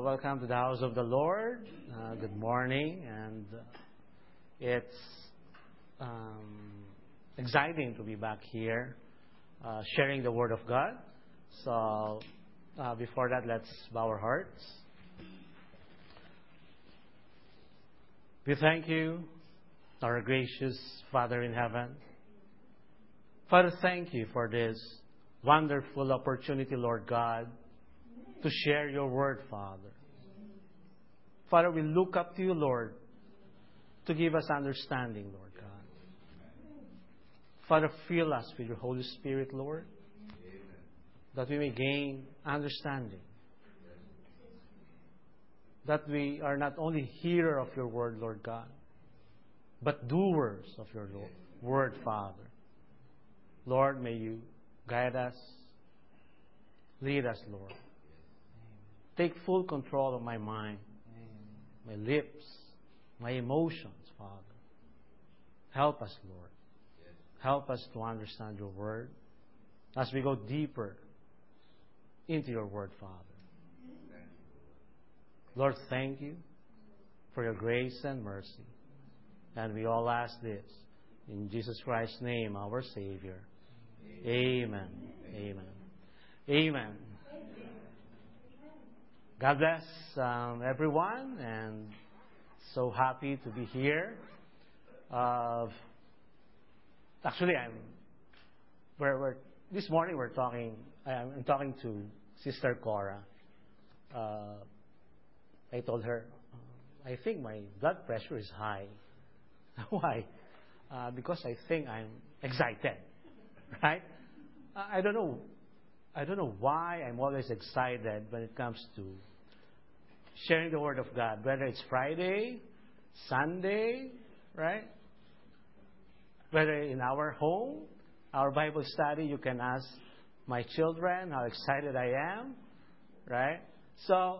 welcome to the house of the Lord. Good morning, and it's exciting to be back here sharing the Word of God. So, before that, let's bow our hearts. We thank you, our gracious Father in heaven. Father, thank you for this wonderful opportunity, Lord God, to share your word, Father. Father, we look up to you, Lord, to give us understanding, Lord God. Father, fill us with your Holy Spirit, Lord, that we may gain understanding. That we are not only hearer of your word, Lord God, but doers of your word, Father. Lord, may you guide us, lead us, Lord. Take full control of my mind, my lips, my emotions, Father. Help us, Lord. Help us to understand your word as we go deeper into your word, Father. Lord, thank you for your grace and mercy. And we all ask this in Jesus Christ's name, our Savior. Amen. Amen. Amen. God bless everyone, and so happy to be here. Actually, this morning I'm talking to Sister Cora. I told her, I think my blood pressure is high. Why? Because I think I'm excited, right? I don't know why I'm always excited when it comes to sharing the Word of God, whether it's Friday, Sunday, right? Whether in our home, our Bible study, you can ask my children how excited I am, right? So,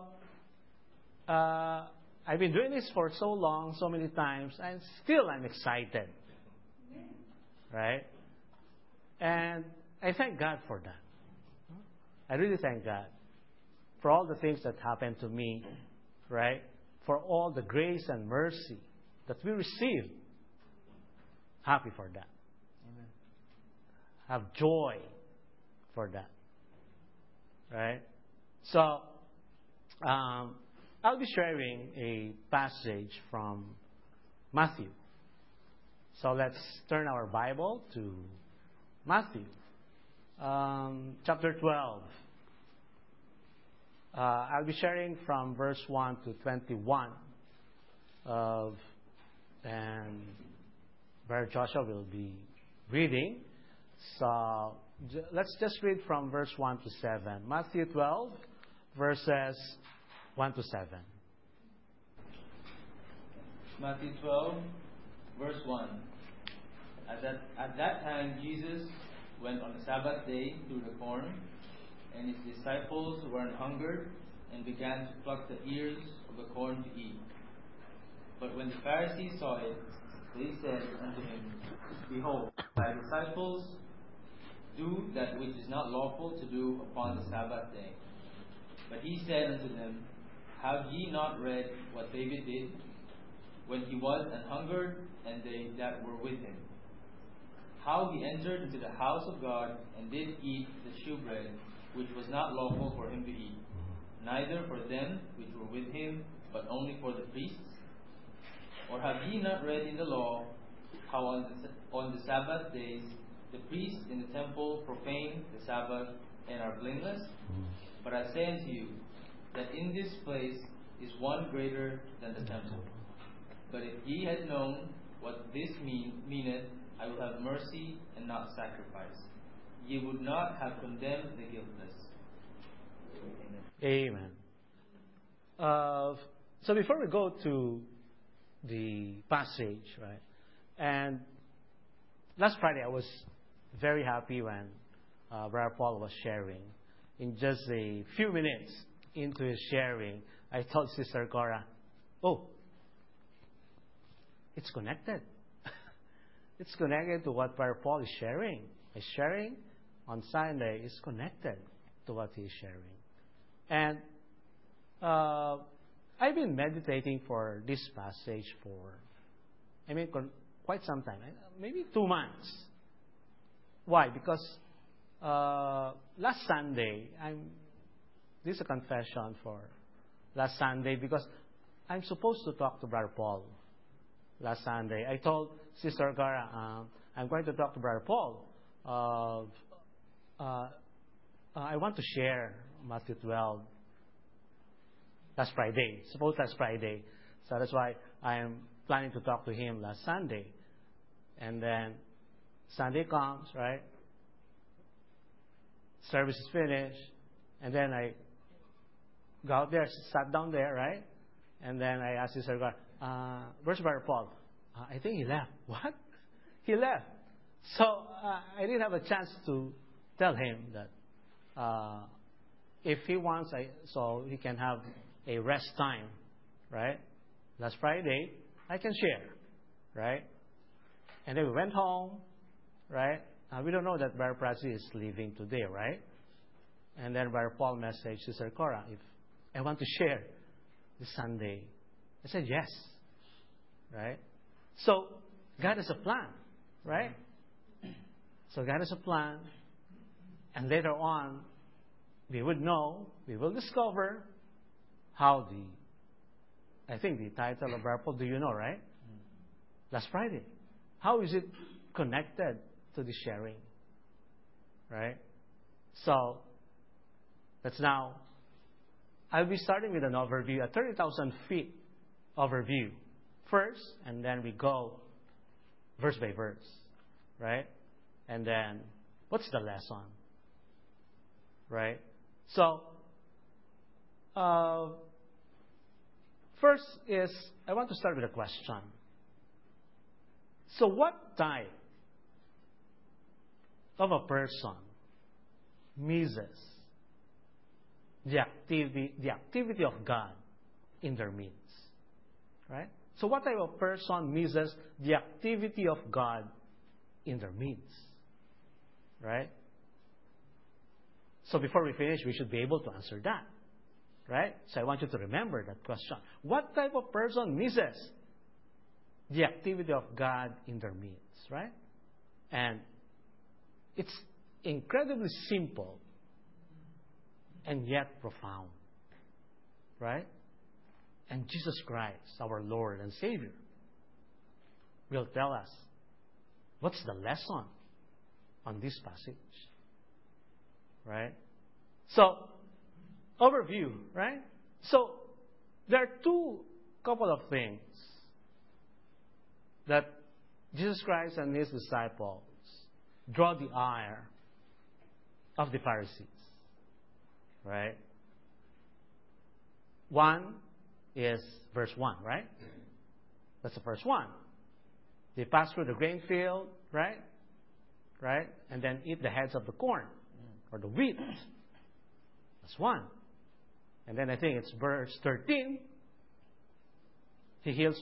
I've been doing this for so long, so many times, and still I'm excited, right? And I thank God for that. I really thank God for all the things that happened to me, right? For all the grace and mercy that we received. Happy for that. Amen. Have joy for that. Right? So, I'll be sharing a passage from Matthew. So let's turn our Bible to Matthew. Chapter 12. I'll be sharing from verse 1 to 21. And Brother Joshua will be reading. So let's just read from verse 1 to 7. Matthew 12, verses 1 to 7. Matthew 12, verse 1. At that time, Jesus went on the Sabbath day through the corn, and his disciples were an hungered and began to pluck the ears of the corn to eat. But when the Pharisees saw it, they said unto him, Behold, thy disciples do that which is not lawful to do upon the Sabbath day. But he said unto them, Have ye not read what David did, when he was an hungered, and they that were with him? How he entered into the house of God, and did eat the shewbread, which was not lawful for him to eat, neither for them which were with him, but only for the priests? Or have ye not read in the law, how on the Sabbath days the priests in the temple profane the Sabbath, and are blameless? But I say unto you, that in this place is one greater than the temple. But if ye had known what this meaneth, I will have mercy and not sacrifice, ye would not have condemned the guiltless. Amen. So before we go to the passage, right? And last Friday I was very happy when Brother Paul was sharing. In just a few minutes into his sharing, I told Sister Cora, oh, it's connected. It's connected to what Brother Paul is sharing. His sharing on Sunday is connected to what he is sharing. And I've been meditating for this passage for, quite some time, maybe 2 months. Why? Because last Sunday, this is a confession for last Sunday, because I'm supposed to talk to Brother Paul last Sunday. I told Sister Gara, I'm going to talk to Brother Paul. I want to share Matthew 12 last Friday. Suppose last Friday. So that's why I am planning to talk to him last Sunday. And then Sunday comes, right? Service is finished. And then I go out there, sat down there, right? And then I asked Sister Gar, where's Brother Paul? I think he left. What? He left. So I didn't have a chance to tell him that if he wants, so he can have a rest time, right? Last Friday, I can share, right? And then we went home, right? We don't know that Brother Prasi is leaving today, right? And then Brother Paul messaged Sister Cora, if I want to share this Sunday. I said yes, right? So God has a plan, right? So God has a plan, and later on, we would know, we will discover how I think the title of Brother Paul, do you know, right? Last Friday. How is it connected to the sharing? Right? So, that's now, I'll be starting with an overview, a 30,000 feet overview first, and then we go verse by verse. Right? And then, what's the lesson? Right? So, first is, I want to start with a question. So what type of a person misses the activity of God in their midst? Right? So what type of person misses the activity of God in their midst? Right? So before we finish, we should be able to answer that. Right? So I want you to remember that question. What type of person misses the activity of God in their midst? Right? And it's incredibly simple and yet profound. Right? And Jesus Christ, our Lord and Savior, will tell us what's the lesson on this passage. Right? So, overview, right? So, there are couple of things that Jesus Christ and His disciples draw the ire of the Pharisees. Right? One is verse 1, right? That's the first one. They pass through the grain field, right? Right? And then eat the heads of the corn or the wheat. That's one. And then I think it's verse 13. He heals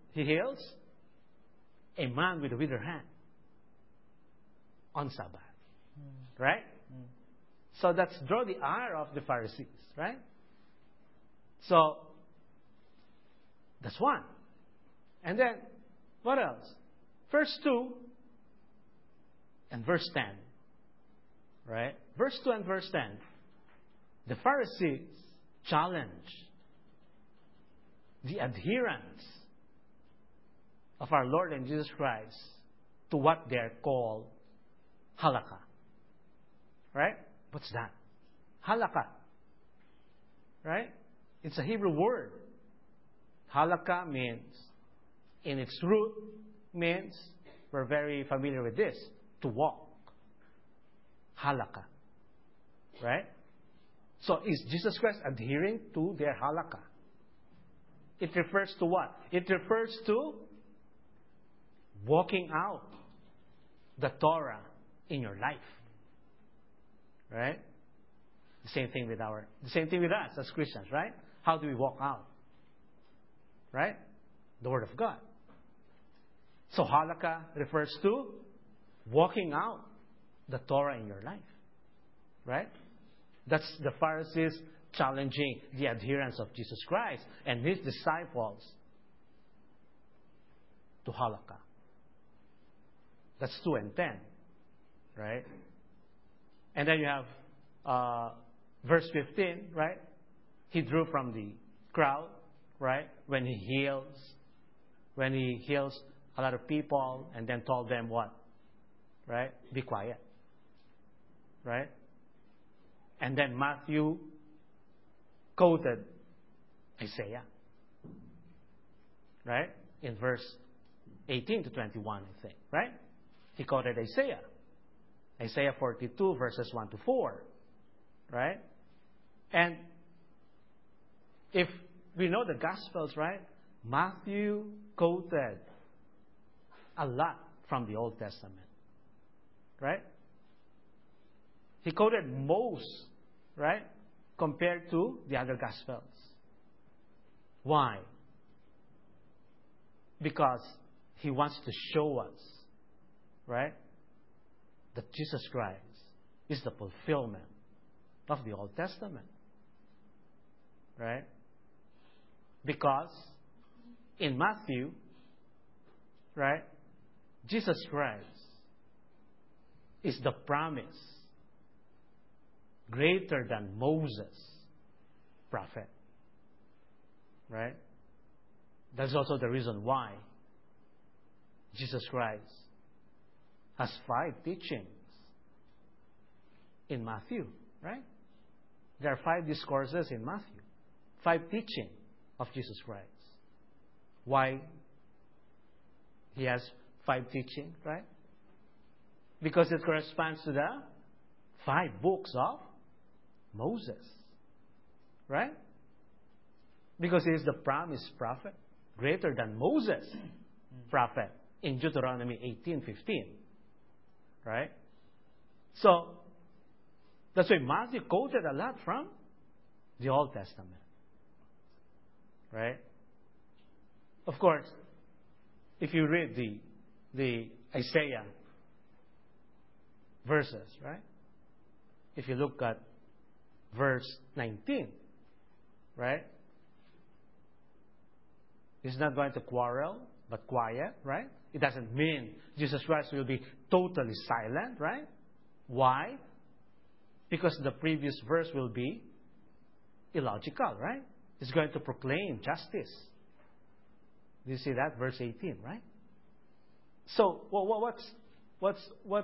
a man with a withered hand on Sabbath. Right? So that's draw the ire of the Pharisees, right? So that's one. And then what else? Verse 2 and verse 10. Right? Verse 2 and verse 10. The Pharisees challenge the adherents of our Lord and Jesus Christ to what they're called halakha. Right? What's that? Halakha. Right? It's a Hebrew word. Halakha means, in its root, means, we're very familiar with this, to walk. Halakha. Right? So is Jesus Christ adhering to their halakha? It refers to what? It refers to walking out the Torah in your life. Right? The same thing with us as Christians, right? How do we walk out? Right? The Word of God. So halakha refers to walking out the Torah in your life. Right? That's the Pharisees challenging the adherents of Jesus Christ and his disciples to halakha. That's 2 and 10, right? And then you have verse 15, right? He drew from the crowd, right? When he heals a lot of people and then told them what? Right? Be quiet. Right? And then Matthew quoted Isaiah. Right? In verse 18 to 21, I think. Right? He quoted Isaiah. Isaiah 42, verses 1 to 4. Right? And if we know the Gospels, right? Matthew quoted a lot from the Old Testament. Right? He quoted most, right? Compared to the other Gospels. Why? Because he wants to show us, right? That Jesus Christ is the fulfillment of the Old Testament. Right? Because in Matthew, right, Jesus Christ is the promise greater than Moses, prophet. Right? That's also the reason why Jesus Christ has 5 teachings in Matthew. Right? There are 5 discourses in Matthew. 5 teachings of Jesus Christ. Why he has 5 teachings, right? Because it corresponds to the 5 books of Moses. Right? Because he is the promised prophet, greater than Moses, prophet, in Deuteronomy 18:15. Right? So, that's why Matthew quoted a lot from the Old Testament. Right? Of course, if you read the Isaiah verses, right? If you look at verse 19, right? He's not going to quarrel, but quiet, right? It doesn't mean Jesus Christ will be totally silent, right? Why? Because the previous verse will be illogical, right? He's going to proclaim justice. Do you see that? Verse 18, right? So, what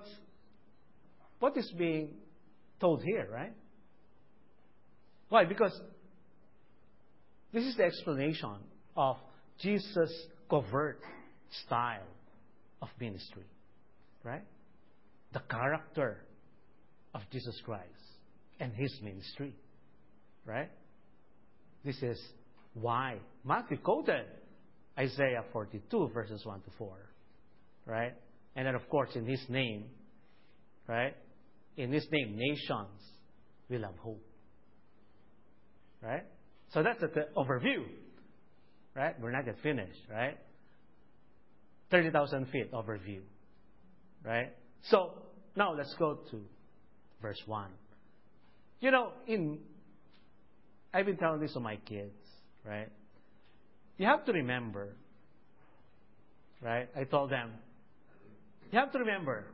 is being told here, right? Why? Because this is the explanation of Jesus' covert style of ministry, right? The character of Jesus Christ and his ministry, right? This is why Matthew quoted Isaiah 42, verses 1 to 4. Right? And then, of course, in his name, right? In his name, nations will have hope. Right? So that's the overview. Right? We're not yet finished. Right? 30,000 feet overview. Right? So, now let's go to verse 1. You know, I've been telling this to my kids. Right? You have to remember, right? I told them, you have to remember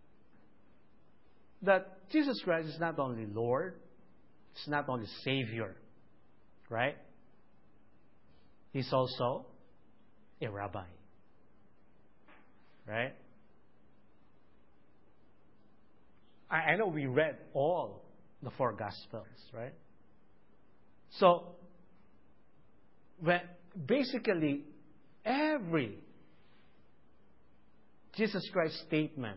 that Jesus Christ is not only Lord, He's not only Savior, right? He's also a rabbi, right? I know we read all the 4 Gospels, right? So, basically, every Jesus Christ statement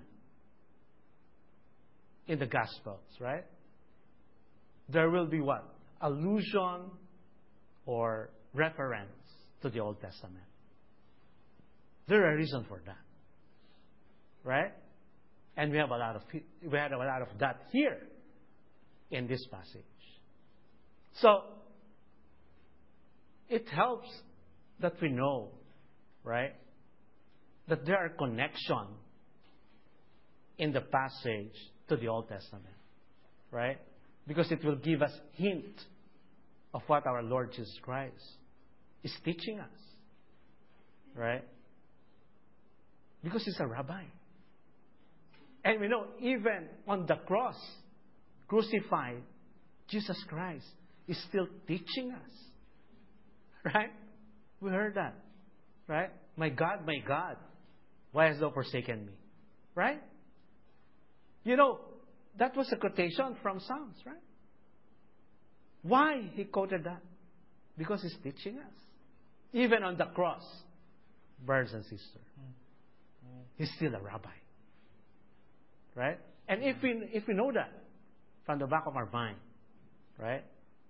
in the Gospels, right? There will be what? Allusion or reference to the Old Testament. There are reasons for that, right? And we had a lot of that here in this passage. So it helps that we know, right, that there are connections in the passage to the Old Testament, right? Because it will give us hint of what our Lord Jesus Christ is teaching us. Right? Because He's a rabbi. And we know even on the cross, crucified, Jesus Christ is still teaching us. Right? We heard that. Right? My God, why hast thou forsaken me? Right? You know, that was a quotation from Psalms, right? Why he quoted that? Because he's teaching us. Even on the cross, brothers and sisters, he's still a rabbi. Right? And if we know that from the back of our mind, right,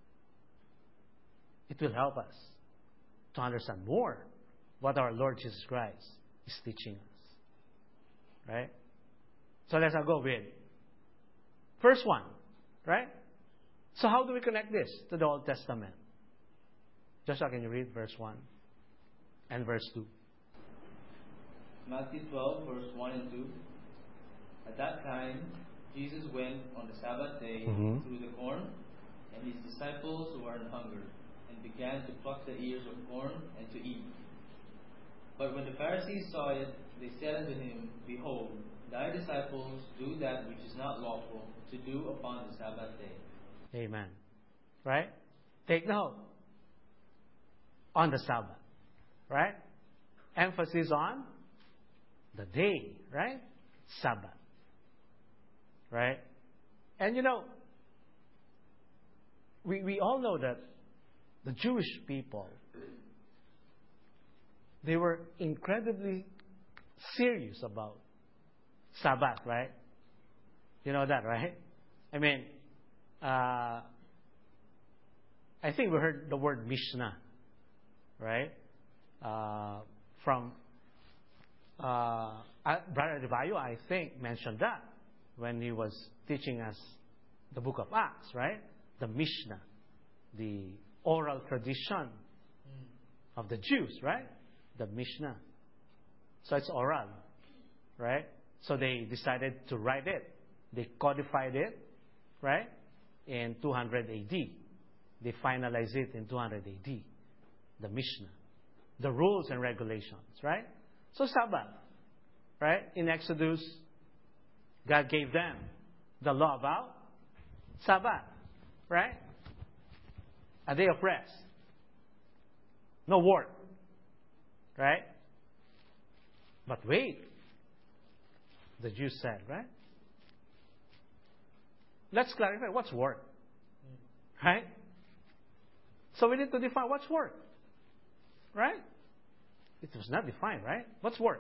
it will help us to understand more what our Lord Jesus Christ is teaching us. Right? So let's go with first one. Right? So how do we connect this to the Old Testament? Joshua, can you read verse 1 and verse 2? Matthew 12, verse 1 and 2. At that time, Jesus went on the Sabbath day through the corn, and his disciples were an hunger, and began to pluck the ears of corn and to eat. But when the Pharisees saw it, they said unto him, Behold, thy disciples do that which is not lawful to do upon the Sabbath day. Amen. Right? Take note. On the Sabbath. Right? Emphasis on the day. Right? Sabbath. Right? And you know, we all know that the Jewish people, they were incredibly serious about Sabbath, right? You know that, right? I mean, I think we heard the word Mishnah, right? From Brother Devayo, I think, mentioned that when he was teaching us the book of Acts, right? The Mishnah, the oral tradition of the Jews, right? The Mishnah. So it's oral, right? So they decided to write it. They codified it, right? In 200 AD. They finalized it in 200 AD. The Mishnah. The rules and regulations, right? So Sabbath, right? In Exodus, God gave them the law about Sabbath, right? A day of rest. No work, right? But wait, the Jews said, right? Let's clarify what's work, right? So we need to define what's work, right? It was not defined, right? What's work?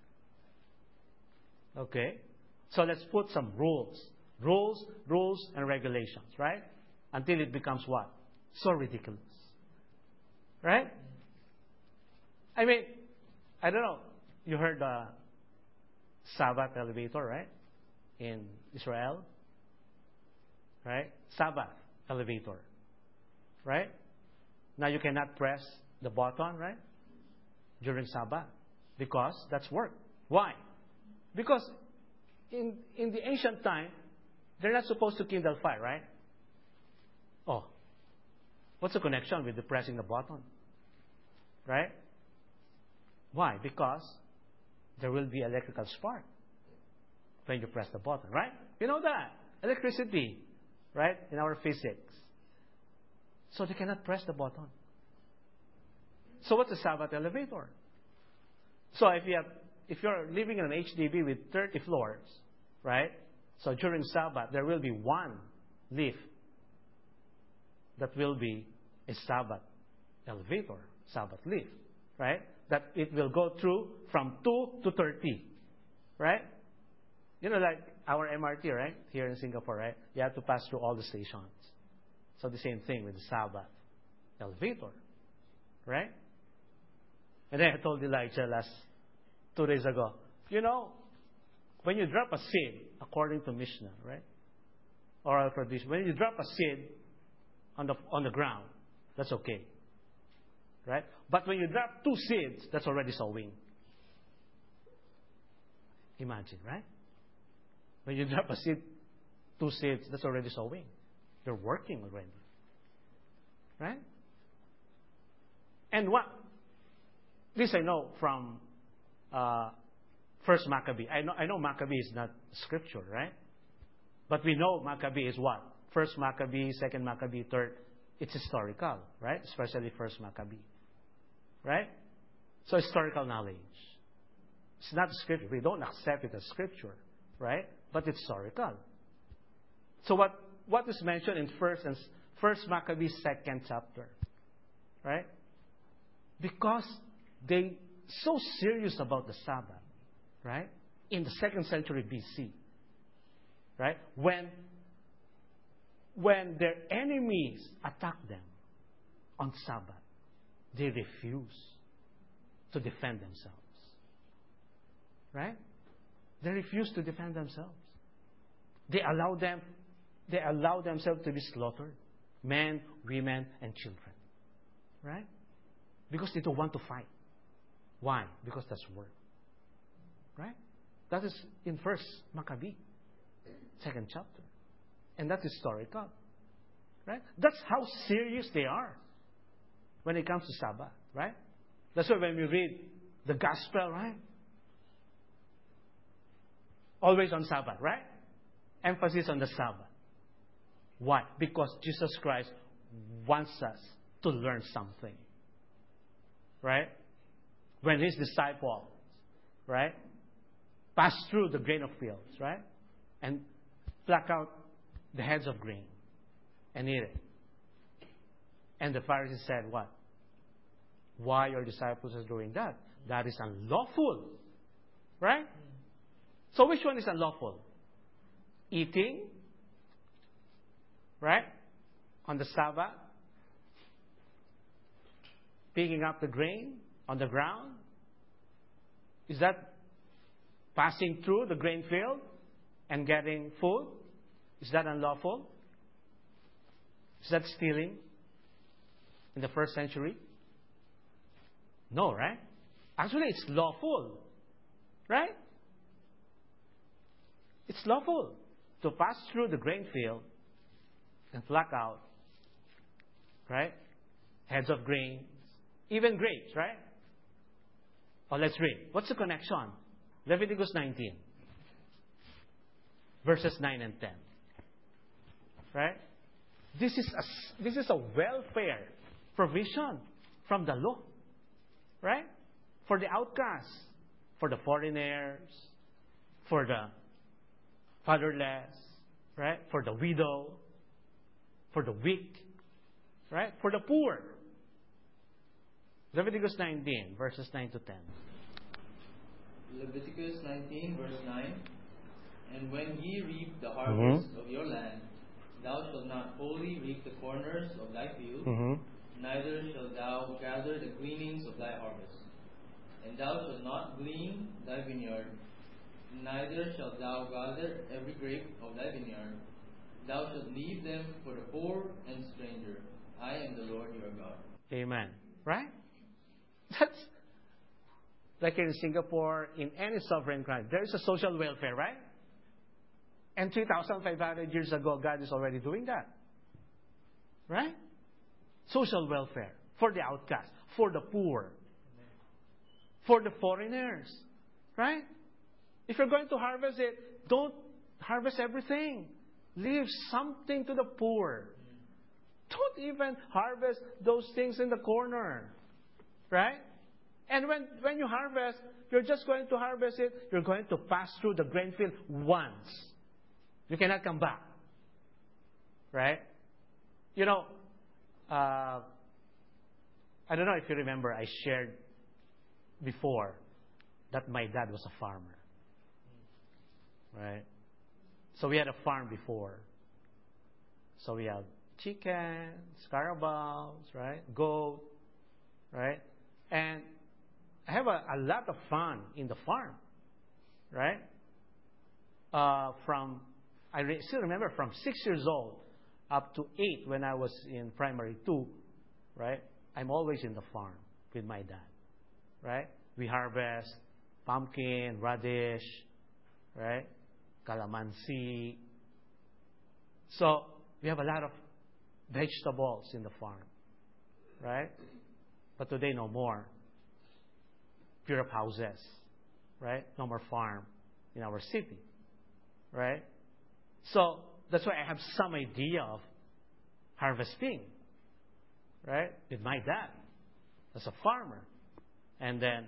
Okay. So let's put some rules and regulations, right? Until it becomes what? So ridiculous. Right? I mean, I don't know. You heard the Sabbath elevator, right? In Israel. Right? Sabbath elevator. Right? Now you cannot press the button, right? During Sabbath. Because that's work. Why? Because in the ancient time, they're not supposed to kindle fire, right? Oh. What's the connection with the pressing the button? Right? Why? Because there will be electrical spark when you press the button, right? You know that. Electricity, right? In our physics. So they cannot press the button. So what's a Sabbath elevator? So if you're living in an HDB with 30 floors, right? So during Sabbath, there will be one lift that will be a Sabbath elevator, Sabbath lift, right? That it will go through from 2 to 30, right? You know, like our MRT, right? Here in Singapore, right? You have to pass through all the stations. So the same thing with the Sabbath elevator, right? And then I told Elijah 2 days ago, you know, when you drop a seed, according to Mishnah, right? Oral tradition, when you drop a seed on the ground, that's okay. Right? But when you drop 2 seeds, that's already sowing. Imagine, right? When you drop a seed, 2 seeds, that's already sowing. You're working already. Right? And what? This I know from First Maccabee. I know Maccabee is not scripture, right? But we know Maccabee is what? First Maccabee, Second Maccabee, Third. It's historical, right? Especially First Maccabee. Right? So historical knowledge. It's not scripture. We don't accept it as scripture, right? But it's historical. So what is mentioned in First Maccabee, second chapter, right? Because they so serious about the Sabbath, right? In the 2nd century BC, right? When their enemies attack them on Sabbath, they refuse to defend themselves. Right? They refuse to defend themselves. They allow themselves to be slaughtered. Men, women, and children. Right? Because they don't want to fight. Why? Because that's work. Right? That is in First Maccabee, 2nd chapter. And that's historical. Right? That's how serious they are when it comes to Sabbath. Right? That's why when we read the gospel, right? Always on Sabbath, right? Emphasis on the Sabbath. Why? Because Jesus Christ wants us to learn something. Right? When His disciples, right, pass through the grain of fields, right? And pluck out the heads of grain and eat it. And the Pharisees said, what? Why your disciples are doing that? That is unlawful. Right? So which one is unlawful? Eating, right, on the Sabbath, picking up the grain on the ground. Is that passing through the grain field and getting food? Is that unlawful? Is that stealing in the 1st century? No, right? Actually, it's lawful, right? It's lawful to pass through the grain field and pluck out, right, heads of grains, even grapes, right? Oh, let's read. What's the connection? Leviticus 19, verses 9 and 10. Right? This is a welfare provision from the law, right? For the outcasts, for the foreigners, for the fatherless, right? For the widow, for the weak, right? For the poor. Leviticus 19, verses 9 to 10. Leviticus 19, verse 9. And when ye reap the harvest of your land, thou shalt not wholly reap the corners of thy field, neither shalt thou gather the gleanings of thy harvest. And thou shalt not glean thy vineyard, neither shalt thou gather every grape of thy vineyard. Thou shalt leave them for the poor and stranger. I am the Lord your God. Amen. Right? That's like in Singapore, in any sovereign country, there is a social welfare, right? And 3,500 years ago, God is already doing that. Right? Social welfare for the outcast, for the poor, for the foreigners. Right? If you're going to harvest it, don't harvest everything. Leave something to the poor. Don't even harvest those things in the corner. Right? And when you harvest, you're just going to harvest it. You're going to pass through the grain field once. You cannot come back. Right? You know, I don't know if you remember, I shared before that my dad was a farmer. Right? So we had a farm before. So we have chickens, carabaos, right? Goat, right? And I have a lot of fun in the farm, right? Still remember from 6 years old up to 8 when I was in primary 2, right? I'm always in the farm with my dad, right? We harvest pumpkin, radish, right? Calamansi. So we have a lot of vegetables in the farm. right? But today, no more. Pure up houses, right? No more farm in our city, right? So that's why I have some idea of harvesting, right? With my dad as a farmer. And then,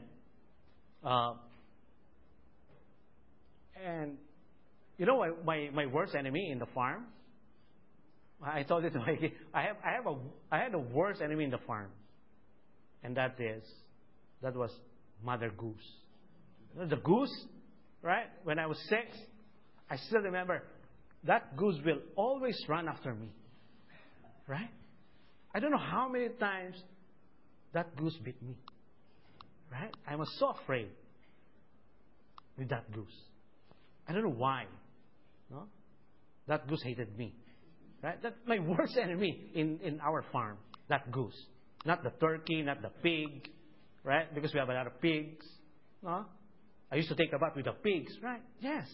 and you know my worst enemy in the farm? I told it to my kid. I had a worst enemy in the farm. And that was Mother Goose. You know, the goose, right? When I was 6, I still remember that goose will always run after me. Right? I don't know how many times that goose bit me. Right? I was so afraid with that goose. I don't know why. No? That goose hated me. Right? That's my worst enemy in our farm. That goose. Not the turkey, not the pig. Right? Because we have a lot of pigs. No? I used to take a bath with the pigs. Right? Yes.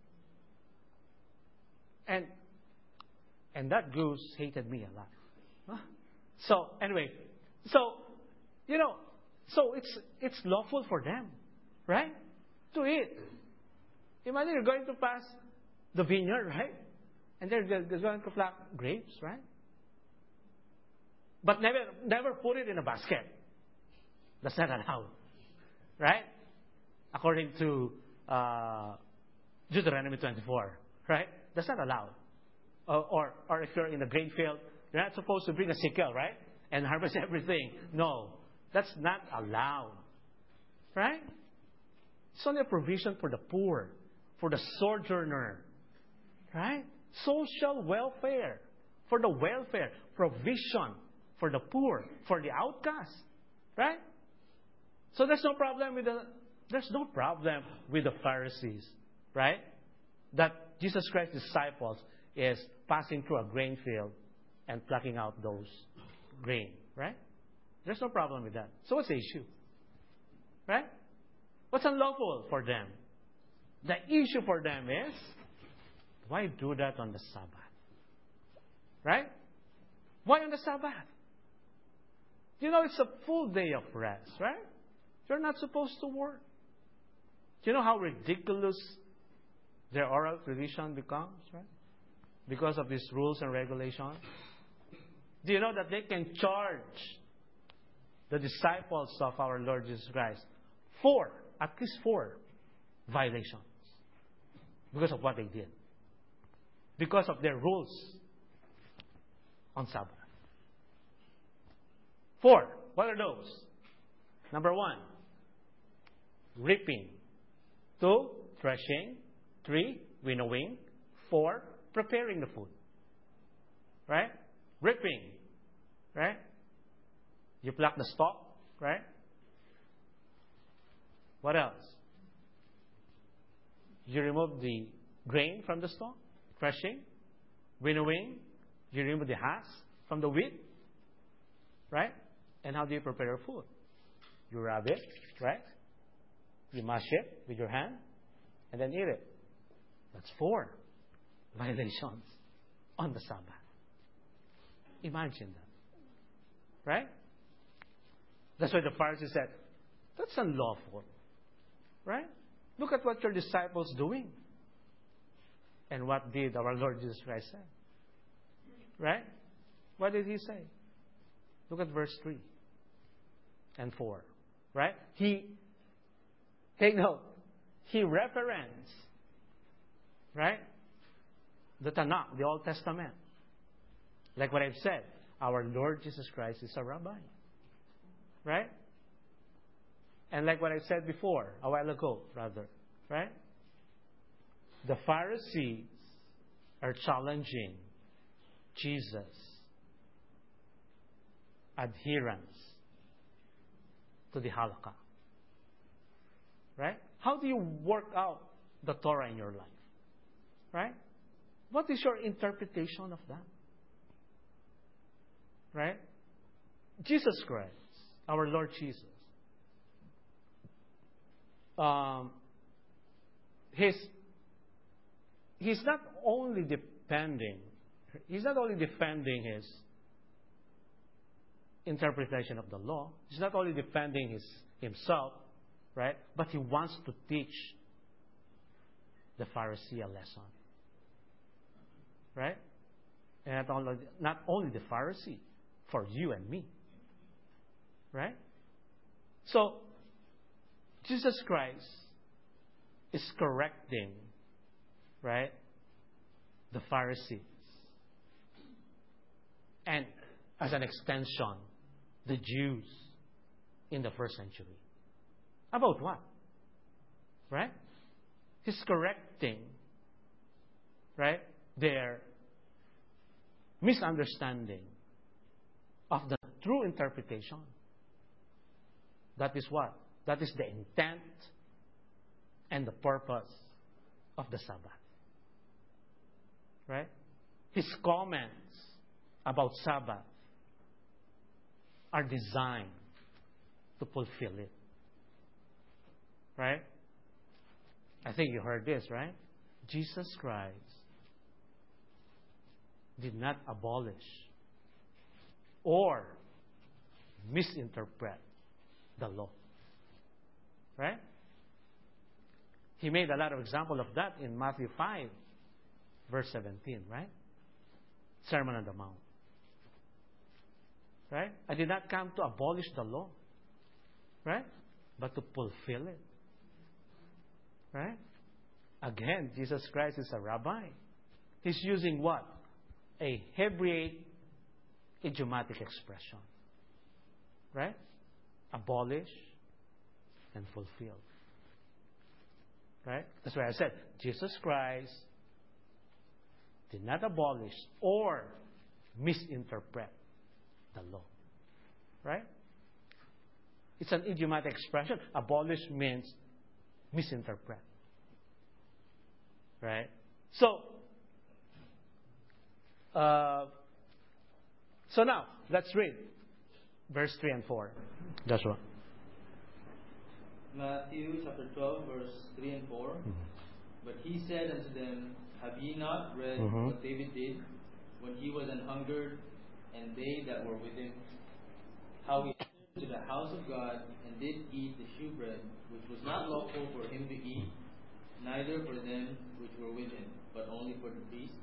And that goose hated me a lot. Huh? So anyway, you know, so it's lawful for them, right, to eat. Imagine you're going to pass the vineyard, right, and they're going to pluck grapes, right? But never put it in a basket. That's not allowed, right? According to Deuteronomy 24, right? That's not allowed. Or if you're in the grain field, you're not supposed to bring a sickle, right? And harvest everything. No, that's not allowed. Right? It's only a provision for the poor, for the sojourner. Right? Social welfare. For the welfare. Provision for the poor, for the outcast. Right? So there's no problem with the Pharisees. Right? That Jesus Christ's disciples is passing through a grain field and plucking out those grain, right? There's no problem with that. So what's the issue? Right? What's unlawful for them? The issue for them is, why do that on the Sabbath? Right? Why on the Sabbath? You know, it's a full day of rest, right? You're not supposed to work. Do you know how ridiculous their oral tradition becomes, right? Because of these rules and regulations. Do you know that they can charge the disciples of our Lord Jesus Christ at least four violations because of what they did? Because of their rules on Sabbath. 4. What are those? Number 1, reaping. 2, threshing. 3, winnowing. 4, preparing the food. Right? Reaping. Right? You pluck the stalk. Right? What else? You remove the grain from the stalk. Threshing. Winnowing. You remove the husk from the wheat. Right? And how do you prepare your food? You rub it. Right? You mash it with your hand. And then eat it. That's 4 violations on the Sabbath. Imagine that. Right? That's why the Pharisees said, that's unlawful. Right? Look at what your disciples doing. And what did our Lord Jesus Christ say? Right? What did he say? Look at verse 3 and 4. Right? Take note, he referenced, right, the Tanakh, the Old Testament. Like what I've said, our Lord Jesus Christ is a rabbi. Right? And like what I said before, a while ago, rather. Right? The Pharisees are challenging Jesus' adherence to the halakha. Right? How do you work out the Torah in your life? Right? What is your interpretation of that? Right? Jesus Christ, our Lord Jesus, he's not only defending his interpretation of the law. He's not only defending himself, right? But he wants to teach the Pharisee a lesson. Right? And not only the Pharisee, for you and me. Right? So, Jesus Christ is correcting, right, the Pharisees. And as an extension, the Jews in the first century. About what? Right? He's correcting, right, their misunderstanding of the true interpretation. That is what? That is the intent and the purpose of the Sabbath. Right? His comments about Sabbath are designed to fulfill it. Right? I think you heard this, right? Jesus Christ did not abolish or misinterpret the law. Right? He made a lot of examples of that in Matthew 5, verse 17, right? Sermon on the Mount. Right? I did not come to abolish the law. Right? But to fulfill it. Right? Again, Jesus Christ is a rabbi. He's using what? A Hebraic idiomatic expression. Right? Abolish and fulfill. Right? That's why I said, Jesus Christ did not abolish or misinterpret the law. Right? It's an idiomatic expression. Abolish means misinterpret. Right? So now, let's read verse 3 and 4. Joshua. Matthew chapter 12, verse 3 and 4. Mm-hmm. But he said unto them, Have ye not read Mm-hmm. what David did when he was an hungered, and they that were with him? How he entered to the house of God, and did eat the shewbread, which was not lawful for him to eat, neither for them which were with him, but only for the priests.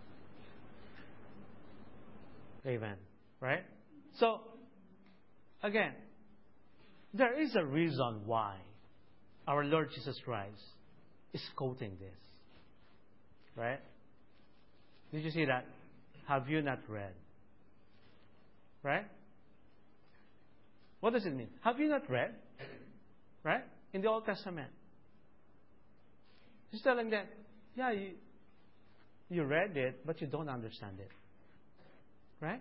Amen. Right? So, again, there is a reason why our Lord Jesus Christ is quoting this. Right? Did you see that? Have you not read? Right? What does it mean? Have you not read? Right? In the Old Testament. He's telling them, yeah, you read it, but you don't understand it. Right?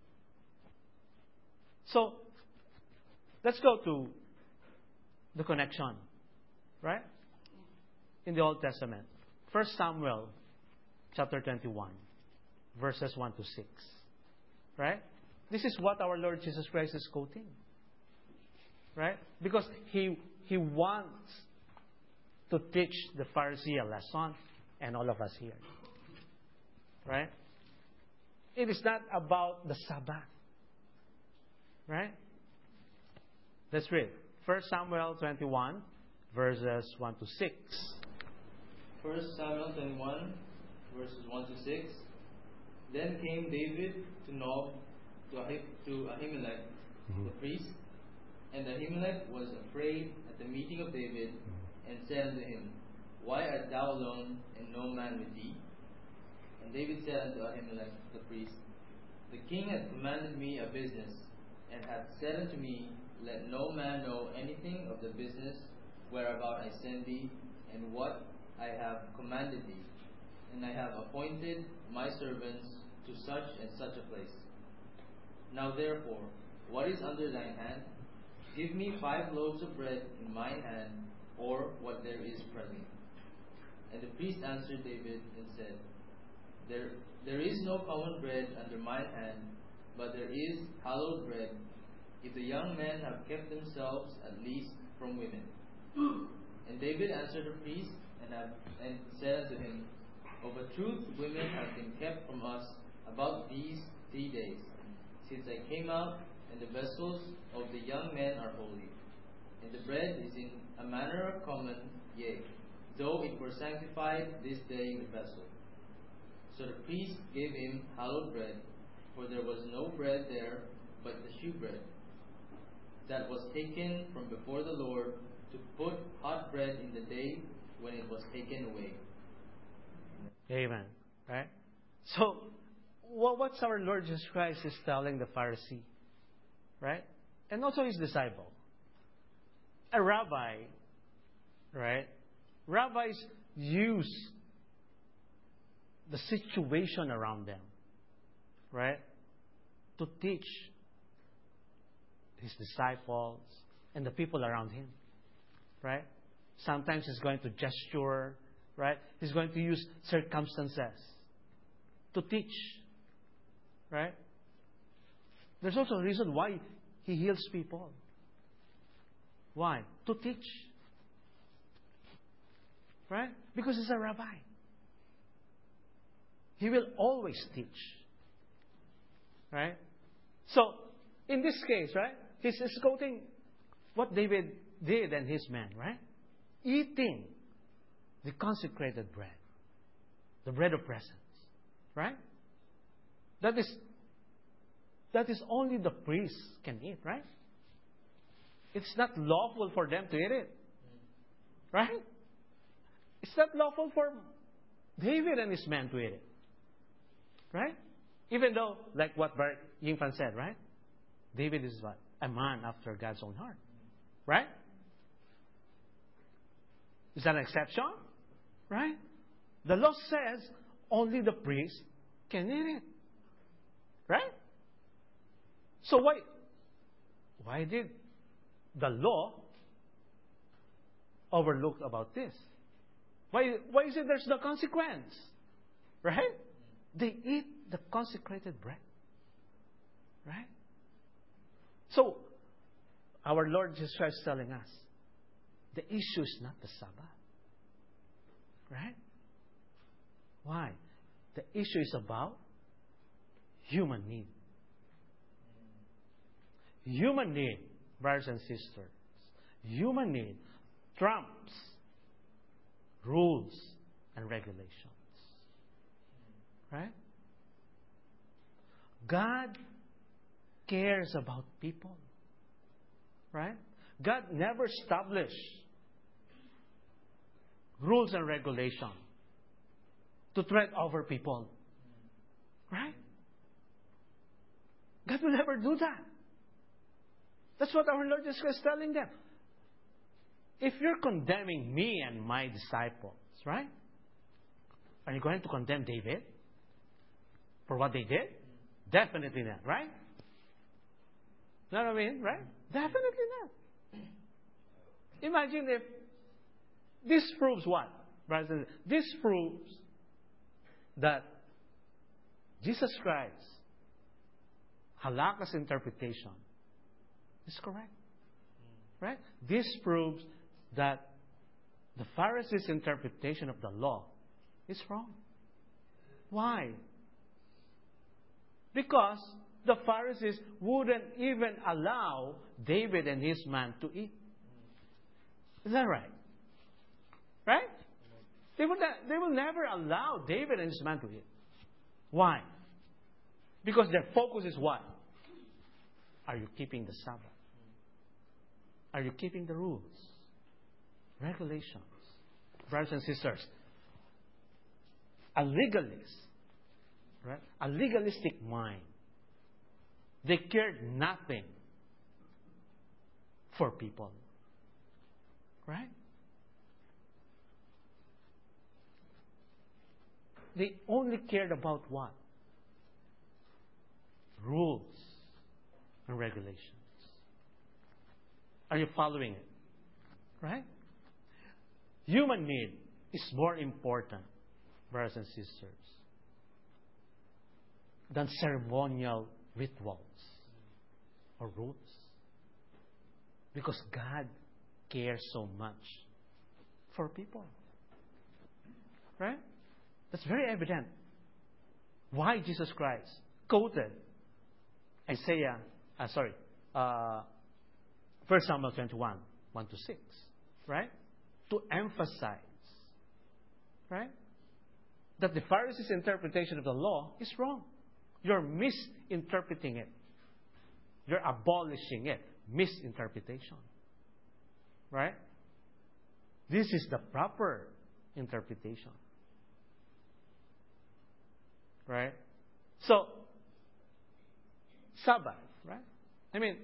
So, let's go to the connection. Right? In the Old Testament. 1 Samuel chapter 21, verses 1 to 6. Right? This is what our Lord Jesus Christ is quoting. Right? Because He wants to teach the Pharisee a lesson, and all of us here. Right? It is not about the Sabbath. Right? Let's read. 1 Samuel 21, verses 1 to 6. 1 Samuel 21, verses 1 to 6. Then came David to Nob, to Ahimelech, the priest. And Ahimelech was afraid at the meeting of David, and said unto him, Why art thou alone, and no man with thee? And David said unto Ahimelech the priest, The king hath commanded me a business, and hath said unto me, Let no man know anything of the business whereabout I send thee, and what I have commanded thee. And I have appointed my servants to such and such a place. Now therefore, what is under thine hand? Give me 5 loaves of bread in mine hand, or what there is present. And the priest answered David and said, There is no common bread under mine hand, but there is hallowed bread, if the young men have kept themselves at least from women. And David answered the priest and said unto him, Of a truth women have been kept from us about these 3 days, since I came out and the vessels of the young men are holy. And the bread is in a manner common, yea, though it were sanctified this day in the vessel. So the priest gave him hallowed bread, for there was no bread there but the shewbread, that was taken from before the Lord, to put hot bread in the day when it was taken away. Amen. Right? So, what's our Lord Jesus Christ is telling the Pharisee? Right? And also his disciple. A rabbi, right? Rabbis use the situation around them, right? To teach his disciples and the people around him, right? Sometimes he's going to gesture, right? He's going to use circumstances to teach, right? There's also a reason why he heals people. Why? To teach. Right? Because he's a rabbi. He will always teach. Right? So, in this case, right? He's quoting what David did and his men, right? Eating the consecrated bread. The bread of presence. Right? That is only the priests can eat, right? It's not lawful for them to eat it. Right? It's not lawful for David and his men to eat it. Right? Even though, like what Bart Yingfan said, right? David is what? A man after God's own heart. Right? Is that an exception? Right? The law says only the priest can eat it. Right? So why did the law overlook about this? Why is it there's no consequence? Right? They eat the consecrated bread. Right? So, our Lord Jesus Christ is telling us, the issue is not the Sabbath. Right? Why? The issue is about human need. Human need, brothers and sisters, human need trumps rules and regulations. Right? God cares about people. Right? God never established rules and regulations to tread over people. Right? God will never do that. That's what our Lord Jesus Christ is telling them. If you're condemning me and my disciples, right? Are you going to condemn David for what they did? Definitely not, right? Know what I mean, right? Definitely not. Imagine if this proves what? Brothers, this proves that Jesus Christ, halakha's interpretation, is correct. Right? This proves that the Pharisees' interpretation of the law is wrong. Why? Because the Pharisees wouldn't even allow David and his man to eat. Is that right? Right? They will never allow David and his man to eat. Why? Because their focus is what? Are you keeping the Sabbath? Are you keeping the rules? Regulations. Brothers and sisters, a legalist, right? A legalistic mind, they cared nothing for people. Right? They only cared about what? Rules and regulations. Are you following it? Right? Human need is more important, brothers and sisters, than ceremonial rituals or rules. Because God cares so much for people. Right? That's very evident. Why Jesus Christ quoted Isaiah sorry, 1 Samuel 21, 1 to 6, right? To emphasize, right? That the Pharisees' interpretation of the law is wrong. You're misinterpreting it. You're abolishing it. Misinterpretation. Right? This is the proper interpretation. Right? So, Sabbath, right? I mean,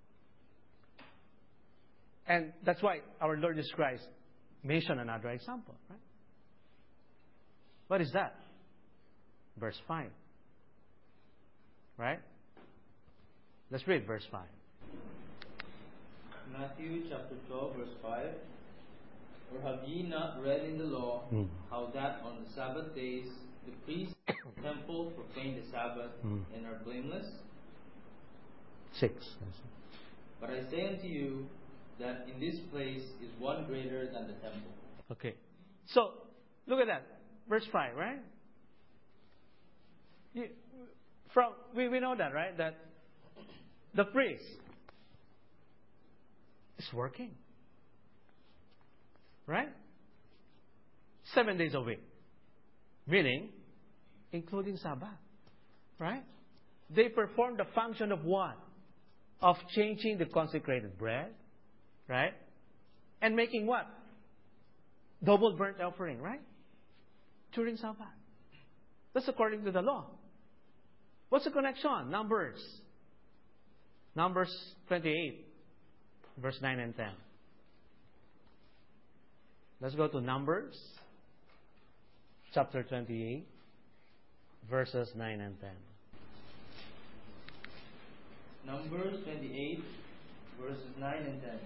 and that's why our Lord Jesus Christ mentioned another example, right? What is that? Verse 5. Right? Let's read verse 5. Matthew chapter 12, verse 5. Or have ye not read in the law how that on the Sabbath days the priests of the temple profane the Sabbath and are blameless? 6. But I say unto you that in this place is one greater than the temple. Okay. So, look at that. Verse 5, right? We know that, right? That the priest is working. Right? 7 days a week. Meaning, including Sabbath. Right? They perform the function of what? Of changing the consecrated bread. Right? And making what? Double burnt offering, right? During Sabbath. That's according to the law. What's the connection? Numbers 28, verse 9 and 10. Let's go to Numbers, chapter 28, verses 9 and 10. Numbers 28, verses 9 and 10.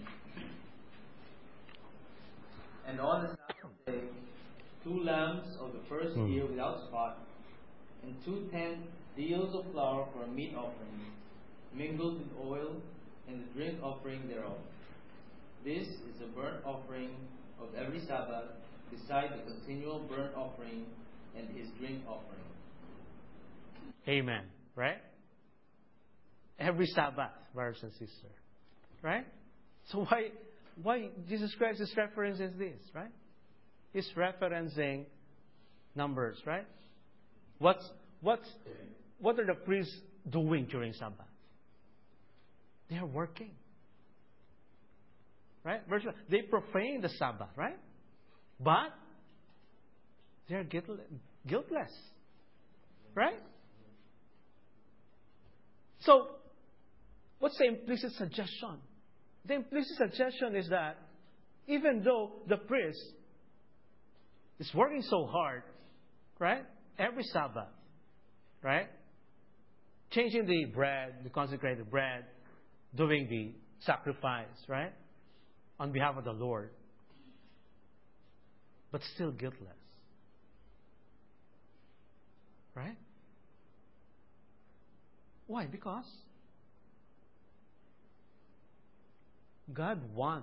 And on the Sabbath day, 2 lambs of the first year without spot, and 2 tenth deals of flour for a meat offering, mingled with oil, and the drink offering thereof. This is the burnt offering of every Sabbath, beside the continual burnt offering and his drink offering. Amen. Right? Every Sabbath, brothers and sisters. Right? So why Jesus Christ is referencing this, right? He's referencing Numbers, right? What are the priests doing during Sabbath? They are working. Right? Verse 1, they profane the Sabbath, right? But they are guiltless. Right? So, what's the implicit suggestion? The implicit suggestion is that even though the priest is working so hard, right? Every Sabbath, right? Changing the bread, the consecrated bread, doing the sacrifice, right? On behalf of the Lord, but still guiltless. Right? Why? Because God wants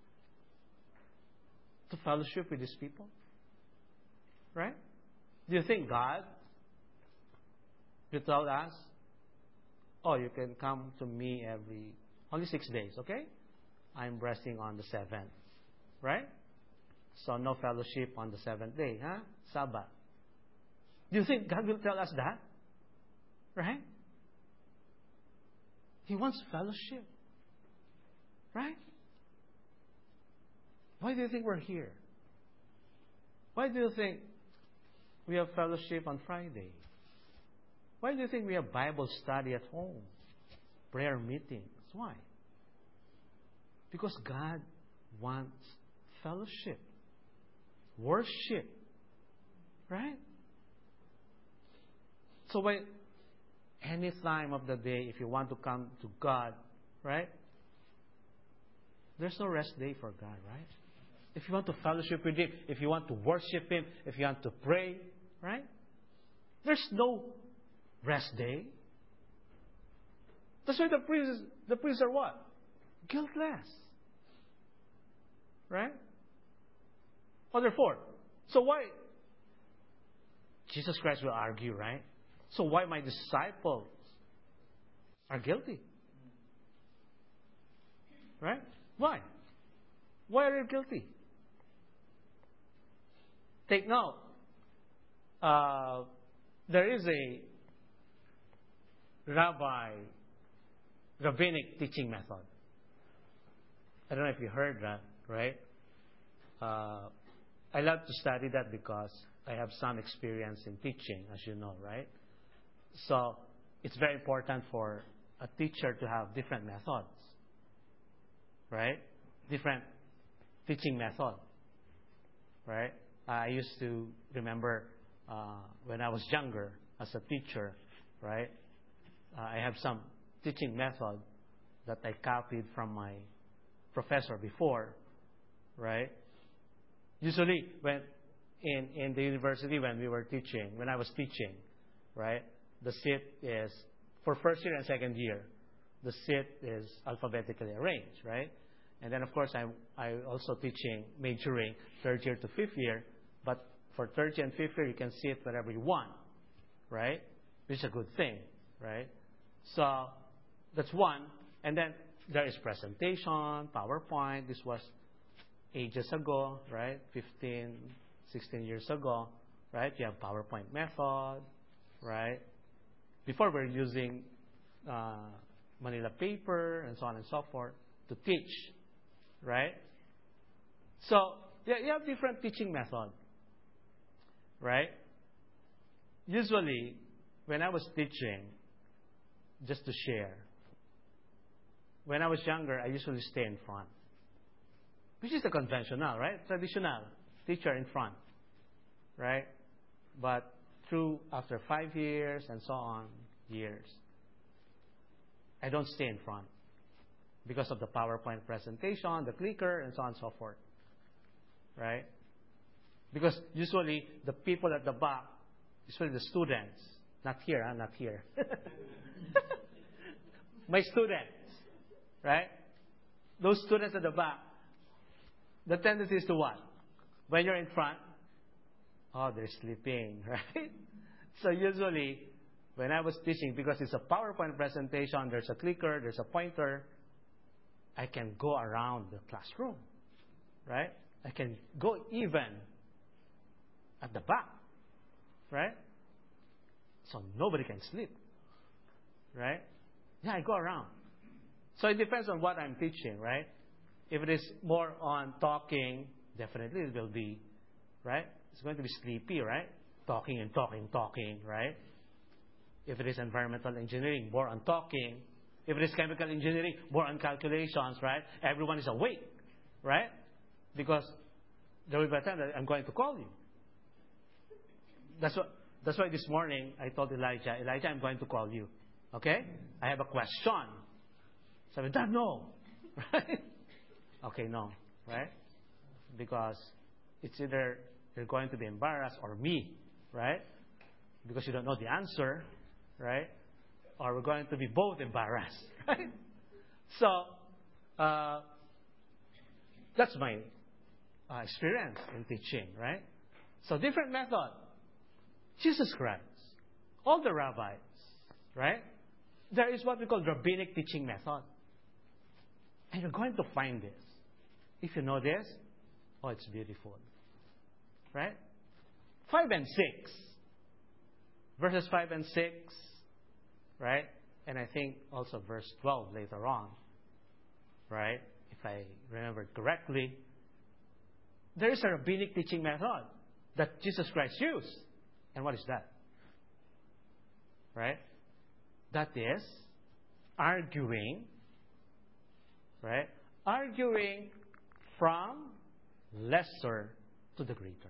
to fellowship with His people. Right? Do you think God will tell us, oh, you can come to me only 6 days, okay? I'm resting on the 7th. Right? So no fellowship on the 7th day, huh? Sabbath. Do you think God will tell us that? Right? He wants fellowship. Right? Why do you think we're here? Why do you think we have fellowship on Friday? Why do you think we have Bible study at home? Prayer meetings. Why? Because God wants fellowship. Worship. Right? So by any time of the day, if you want to come to God, right? There's no rest day for God, right? If you want to fellowship with Him, if you want to worship Him, if you want to pray, right? There's no rest day. That's why the priests are what? Guiltless. Right? Well, therefore, so why? Jesus Christ will argue, right? So why my disciples are guilty? Right? Why? Why are you guilty? Take note. There is a rabbinic teaching method. I don't know if you heard that, right? I love to study that because I have some experience in teaching, as you know, right? So it's very important for a teacher to have different methods, right? Different teaching method, right? I used to remember when I was younger as a teacher, right? I have some teaching method that I copied from my professor before, right? Usually, when in the university when I was teaching, right? The seat is for first year and second year. The seat is alphabetically arranged, right? And then of course I also majoring third year to fifth year. But for third year and fifth year, you can sit wherever you want, right? Which is a good thing, right? So that's one. And then there is presentation, PowerPoint. This was ages ago, right? 15, 16 years ago, right? You have PowerPoint method, right? Before we're using Manila paper and so on and so forth to teach, right? So yeah, you have different teaching methods, right? Usually, when I was teaching, just to share, when I was younger, I usually stay in front, which is the conventional, right? Traditional teacher in front, right? But after 5 years and so on, I don't stay in front because of the PowerPoint presentation, the clicker, and so on and so forth, right? Because usually the people at the back, usually the students, not here, not here. My students, right? Those students at the back, the tendency is to what? When you're in front, oh, they're sleeping, right? So usually, when I was teaching, because it's a PowerPoint presentation, there's a clicker, there's a pointer, I can go around the classroom, right? I can go even at the back, right? So nobody can sleep, right? Yeah, I go around. So it depends on what I'm teaching, right? If it is more on talking, definitely it will be, right? It's going to be sleepy, right? Talking and talking, right? If it is environmental engineering, more on talking. If it is chemical engineering, more on calculations, right? Everyone is awake, right? Because there will be a time that I'm going to call you. That's why this morning I told Elijah, I'm going to call you. Okay? I have a question. So I said, no. Right? Okay, no. Right? Because it's either you're going to be embarrassed or me. Right? Because you don't know the answer. Right? Or we're going to be both embarrassed. Right? So, that's my experience in teaching. Right? So, different method. Jesus Christ. All the rabbis. Right? There is what we call rabbinic teaching method. And you're going to find this. If you know this, oh, it's beautiful. Right? 5 and 6. Verses 5 and 6. Right? And I think also verse 12 later on. Right? If I remember correctly. There is a rabbinic teaching method that Jesus Christ used. And what is that? Right? That is arguing. Right? Arguing from lesser to the greater.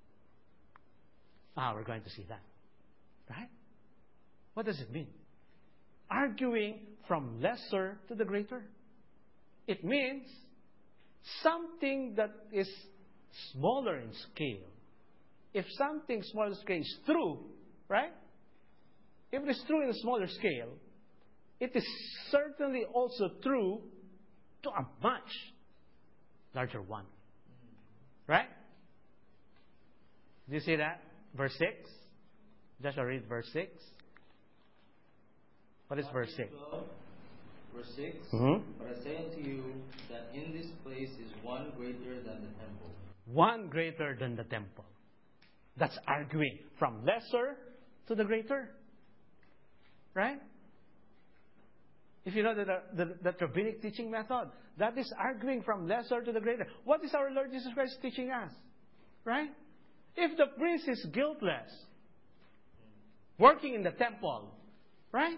We're going to see that. Right? What does it mean? Arguing from lesser to the greater. It means something that is smaller in scale. If something smaller in scale is true, right? If it is true in a smaller scale, it is certainly also true to a much larger one. Right? Do you see that? Verse 6. Joshua, read verse 6. What is verse 6? Verse 6. Mhm. But I say unto you that in this place is one greater than the temple. One greater than the temple. That's arguing from lesser to the greater. Right? If you know the rabbinic teaching method, that is arguing from lesser to the greater. What is our Lord Jesus Christ teaching us? Right? If the priest is guiltless, working in the temple, right?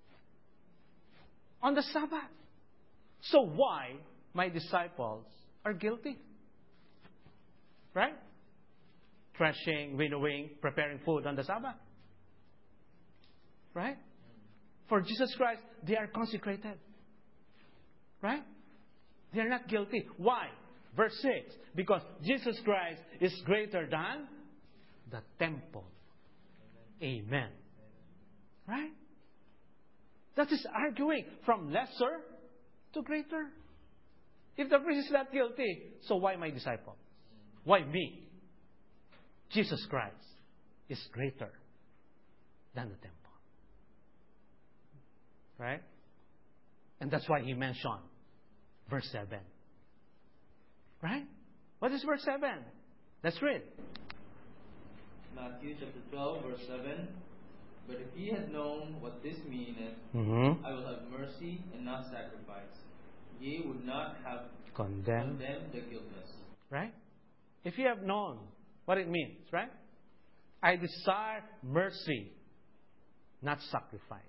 On the Sabbath. So why my disciples are guilty? Right? Threshing, winnowing, preparing food on the Sabbath. Right? For Jesus Christ, they are consecrated. Right? They are not guilty. Why? Verse 6. Because Jesus Christ is greater than the temple. Amen. Right? That is arguing from lesser to greater. If the priest is not guilty, so why my disciple? Why me? Jesus Christ is greater than the temple. Right? And that's why he mentioned verse 7. Right? What is verse 7? Let's read. Matthew chapter 12, verse 7. But if ye had known what this meaneth, Mm-hmm. I will have mercy and not sacrifice, ye would not have Condemn. condemned the guiltless. Right? If you have known what it means, right? I desire mercy, not sacrifice.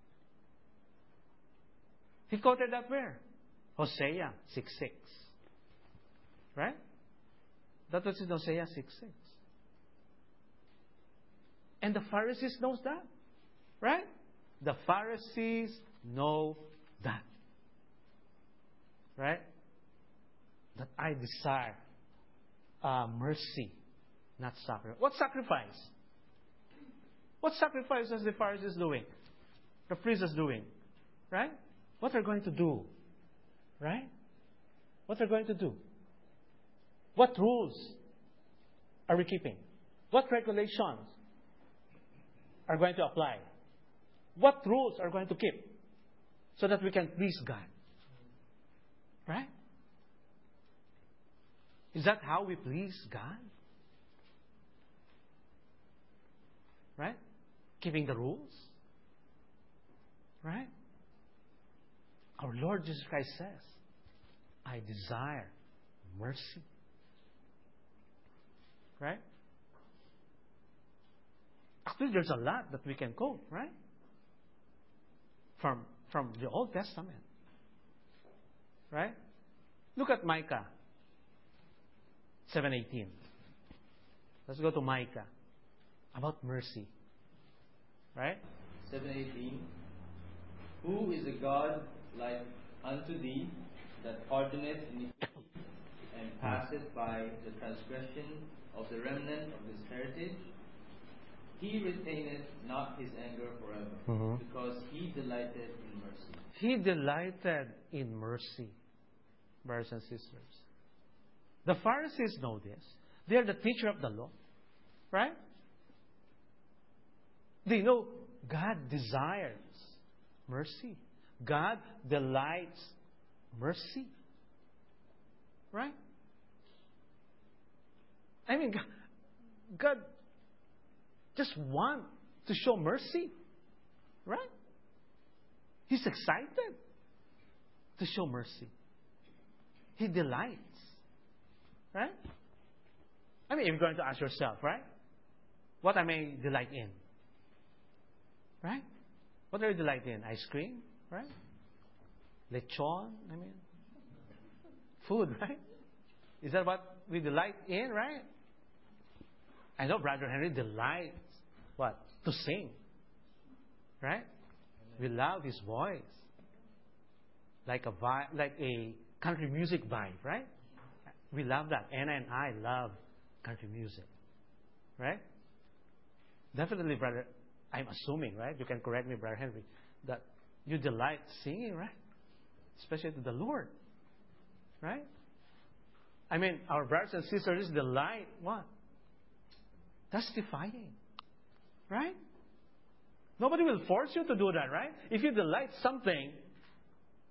He quoted that where? Hosea 6:6. Right? That was in Hosea 6:6. And the Pharisees knows that. Right? The Pharisees know that. Right? That I desire mercy, not sacrifice. What sacrifice? What sacrifice is the Pharisees doing? The priests is doing? Right? What they're going to do? Right? What they're going to do? What rules are we keeping? What regulations are going to apply? What rules are going to keep so that we can please God? Right? Is that how we please God? Right? Keeping the rules? Right? Our Lord Jesus Christ says, I desire mercy. Right? Actually, there's a lot that we can quote, right? From the Old Testament. Right? Look at Micah 7:18. Let's go to Micah. About mercy. Right? 7:18. Who is a God like unto thee, that pardoneth iniquity, and passeth by the transgression of the remnant of his heritage? He retaineth not his anger forever, because he delighted in mercy. He delighted in mercy, brothers and sisters. The Pharisees know this. They are the teacher of the law. Right? They know God desires mercy. God delights mercy. Right? I mean, God just wants to show mercy. Right? He's excited to show mercy. He delights. Right? I mean, you're going to ask yourself, right? What am I delight in? Right? What are you delight in? Ice cream? Right? Lechon? I mean, food, right? Is that what we delight in, right? I know Brother Henry delights, what? To sing. Right? We love his voice. Like a country music vibe, right? We love that. Anna and I love country music. Right? Definitely, brother, I'm assuming, right? You can correct me, Brother Henry, that you delight singing, right? Especially to the Lord. Right? I mean, our brothers and sisters delight what? Testifying. Right? Nobody will force you to do that, right? If you delight something,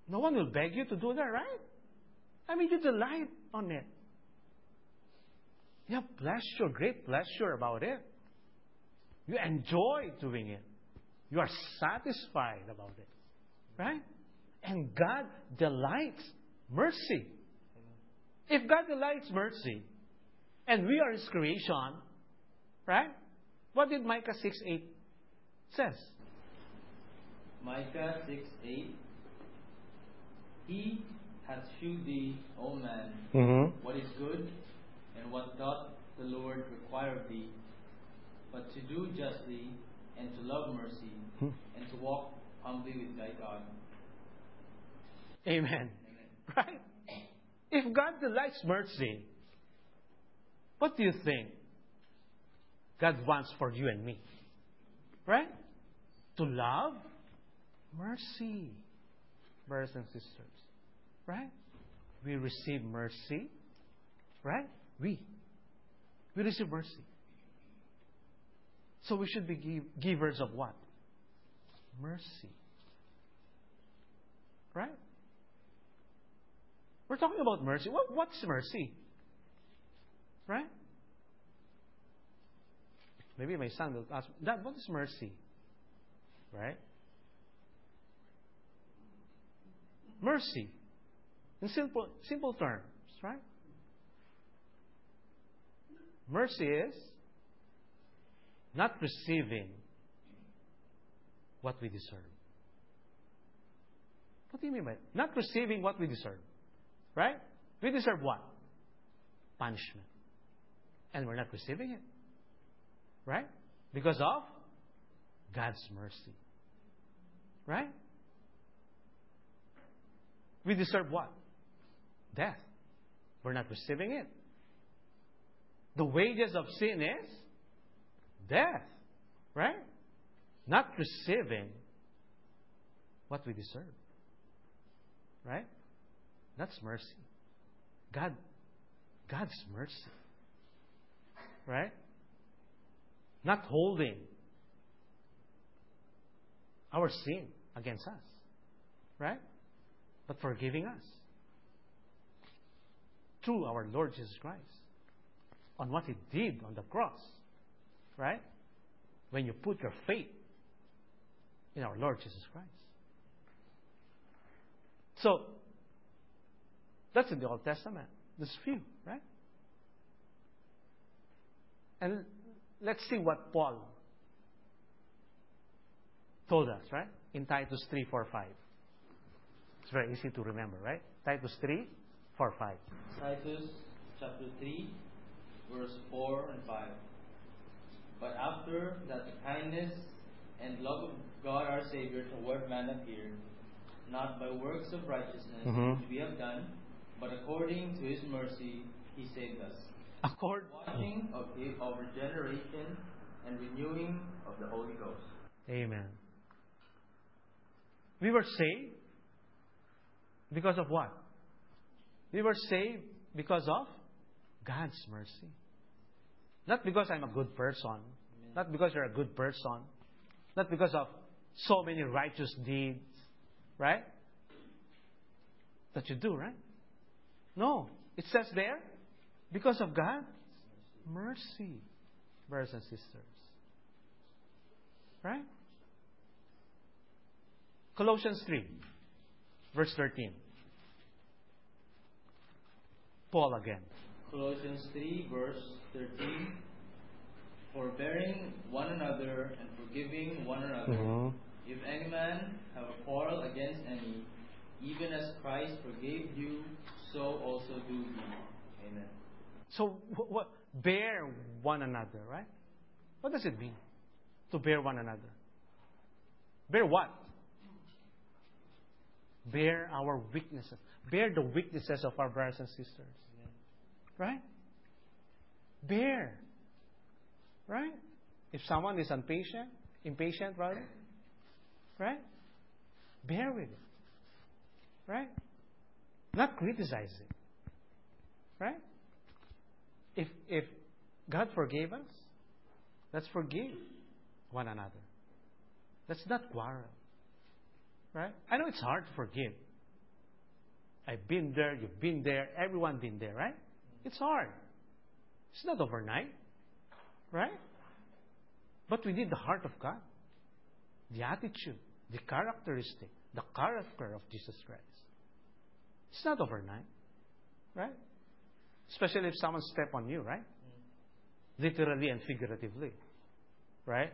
No one will beg you to do that, right? I mean, you delight on it. You have pleasure, great pleasure about it. You enjoy doing it. You are satisfied about it. Right? And God delights mercy. If God delights mercy, and we are His creation, right? What did Micah 6:8 says? Micah 6:8. He hath shewed thee, O man, what is good, and what doth the Lord require of thee, but to do justly, and to love mercy, and to walk humbly with thy God. Amen. Right? If God delights mercy, what do you think God wants for you and me? Right? To love mercy, brothers and sisters. Right? We receive mercy. Right? We receive mercy. So we should be givers of what? Mercy. Right? We're talking about mercy. What's mercy? Right? Maybe my son will ask, Dad, what is mercy? Right? Mercy. In simple terms, right? Mercy is not receiving what we deserve. What do you mean by that? Not receiving what we deserve. Right? We deserve what? Punishment. And we're not receiving it. Right? Because of God's mercy. Right? We deserve what? Death. We're not receiving it. The wages of sin is death. Right? Not receiving what we deserve. Right? That's mercy. God's mercy. Right? Not holding our sin against us. Right? But forgiving us. Through our Lord Jesus Christ. On what He did on the cross. Right? When you put your faith in our Lord Jesus Christ. So, that's in the Old Testament. There's few, right? And let's see what Paul told us, right? In Titus 3, 4, 5. It's very easy to remember, right? Titus 3, 4, 5. Titus chapter 3, verse 4 and 5. But after that the kindness and love of God our Savior toward man appeared, not by works of righteousness which we have done, but according to His mercy He saved us. Washing of regeneration and renewing of the Holy Ghost. Amen. We were saved because of what? We were saved because of God's mercy. Not because I'm a good person. Amen. Not because you're a good person. Not because of so many righteous deeds. Right? That you do, right? No. It says there, because of God's mercy, brothers and sisters. Right? Colossians 3, verse 13. Paul again. Colossians 3, verse 13. Forbearing one another and forgiving one another. If any man have a quarrel against any, even as Christ forgave you, so also do ye. Amen. So, bear one another, right? What does it mean to bear one another? Bear what? Bear our weaknesses. Bear the weaknesses of our brothers and sisters. Amen. Right? Bear. Right? If someone is impatient rather, right? Bear with it. Right? Not criticize it. Right? If God forgave us, let's forgive one another. Let's not quarrel. Right? I know it's hard to forgive. I've been there, you've been there, everyone been there, right? It's hard. It's not overnight, right? But we need the heart of God, the attitude, the characteristic, the character of Jesus Christ. It's not overnight, right? Especially if someone step on you, right? Literally and figuratively, right?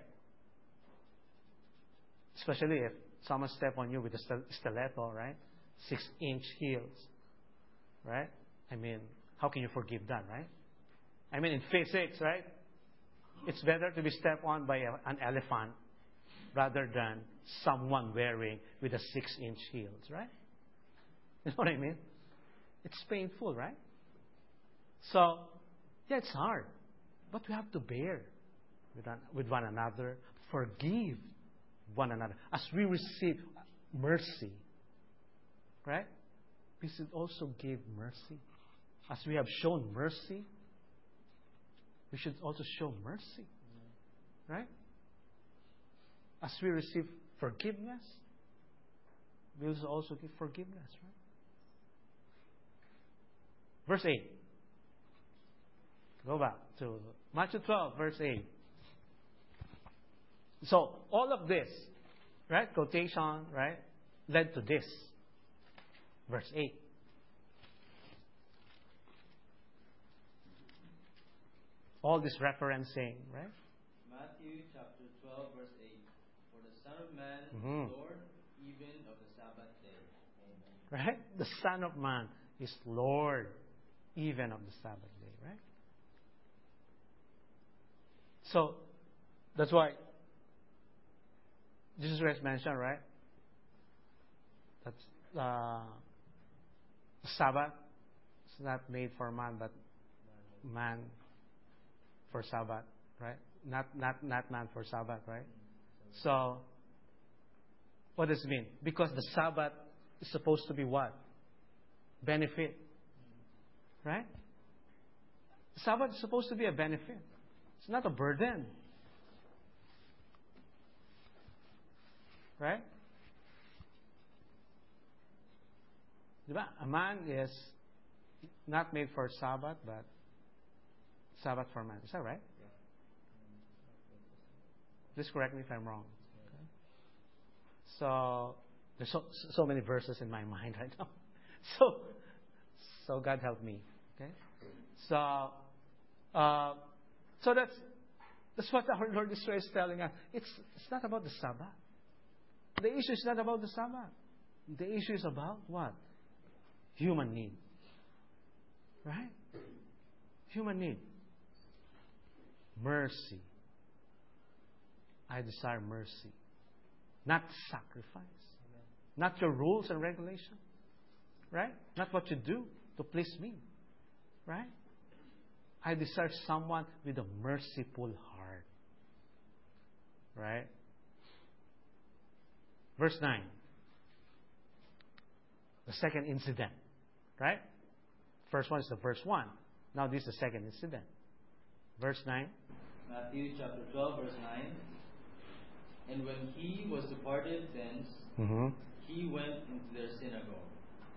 Especially if someone step on you with a stiletto, right? 6-inch heels, right? I mean, how can you forgive that, right? I mean, in physics, right? It's better to be stepped on by an elephant rather than someone wearing with a 6-inch heels, right? You know what I mean? It's painful, right? So, yeah, it's hard. But we have to bear with one another, forgive one another. As we receive mercy, right? We should also give mercy. As we have shown mercy, we should also show mercy. Right? As we receive forgiveness, we will also give forgiveness. Right? Verse 8. Go back to Matthew 12, verse 8. So, all of this, right, quotation, right, led to this. Verse 8. All this referencing, right? Matthew chapter 12, verse 8. For the Son of Man is Lord even of the Sabbath day. Amen. Right? The Son of Man is Lord even of the Sabbath day, right? So, that's why Jesus Christ mentioned, right? That's Sabbath is not made for man, but man for Sabbath, right? Not man for Sabbath, right? So, what does it mean? Because the Sabbath is supposed to be what? Benefit, right? The Sabbath is supposed to be a benefit. It's not a burden, right? A man is not made for Sabbath, but Sabbath for man. Is that right? Yeah. Please correct me if I'm wrong. Okay. So there's so many verses in my mind right now. So God help me. Okay. So that's what our Lord is telling us. It's not about the Sabbath. The issue is not about the Sabbath. The issue is about what? Human need. Right? Human need. Mercy. I desire mercy. Not sacrifice. Amen. Not your rules and regulations. Right? Not what you do to please me. Right? I desire someone with a merciful heart. Right? Verse 9. The second incident. Right? First one is the verse 1. Now this is the second incident. Verse 9. Matthew chapter 12, verse 9. And when he was departed thence, he went into their synagogue.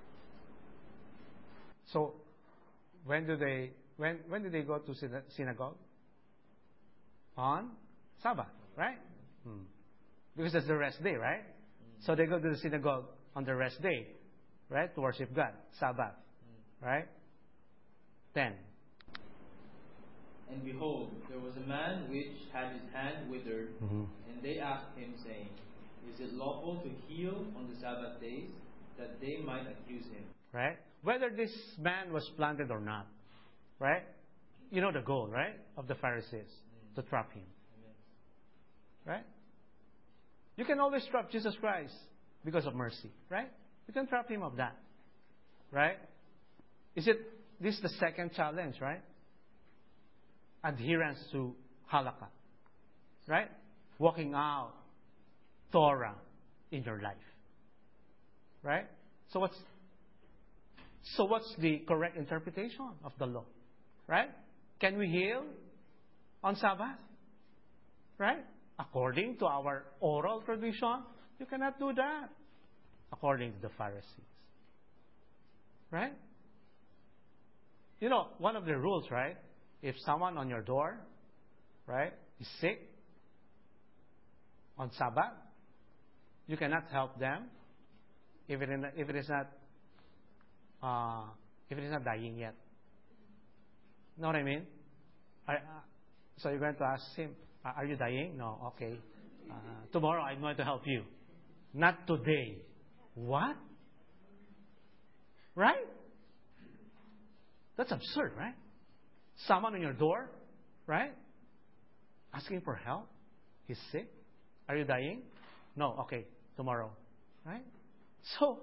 So, when did they go to synagogue? On Sabbath, right? Because it's the rest day, right? So they go to the synagogue on the rest day, right? To worship God, Sabbath, right? 10. And behold, there was a man which had his hand withered, and they asked him, saying, Is it lawful to heal on the Sabbath days? That they might accuse him. Right? Whether this man was planted or not, right? You know the goal, right? Of the Pharisees, to trap him. Right? You can always trap Jesus Christ because of mercy, right? You can trap him of that. Right? This is the second challenge, right? Adherence to halakha. Right? Walking out Torah in your life. Right? So what's the correct interpretation of the law? Right? Can we heal on Sabbath? Right? According to our oral tradition, you cannot do that. According to the Pharisees. Right? You know, one of the rules, right? If someone on your door, right, is sick on Sabbath, you cannot help them if it is not dying yet. Know what I mean? So you're going to ask him, "Are you dying?" "No." "Okay. Tomorrow I'm going to help you." "Not today." What? Right? That's absurd, right? Someone on your door, right? Asking for help. He's sick. "Are you dying?" "No." "Okay. Tomorrow." Right? So,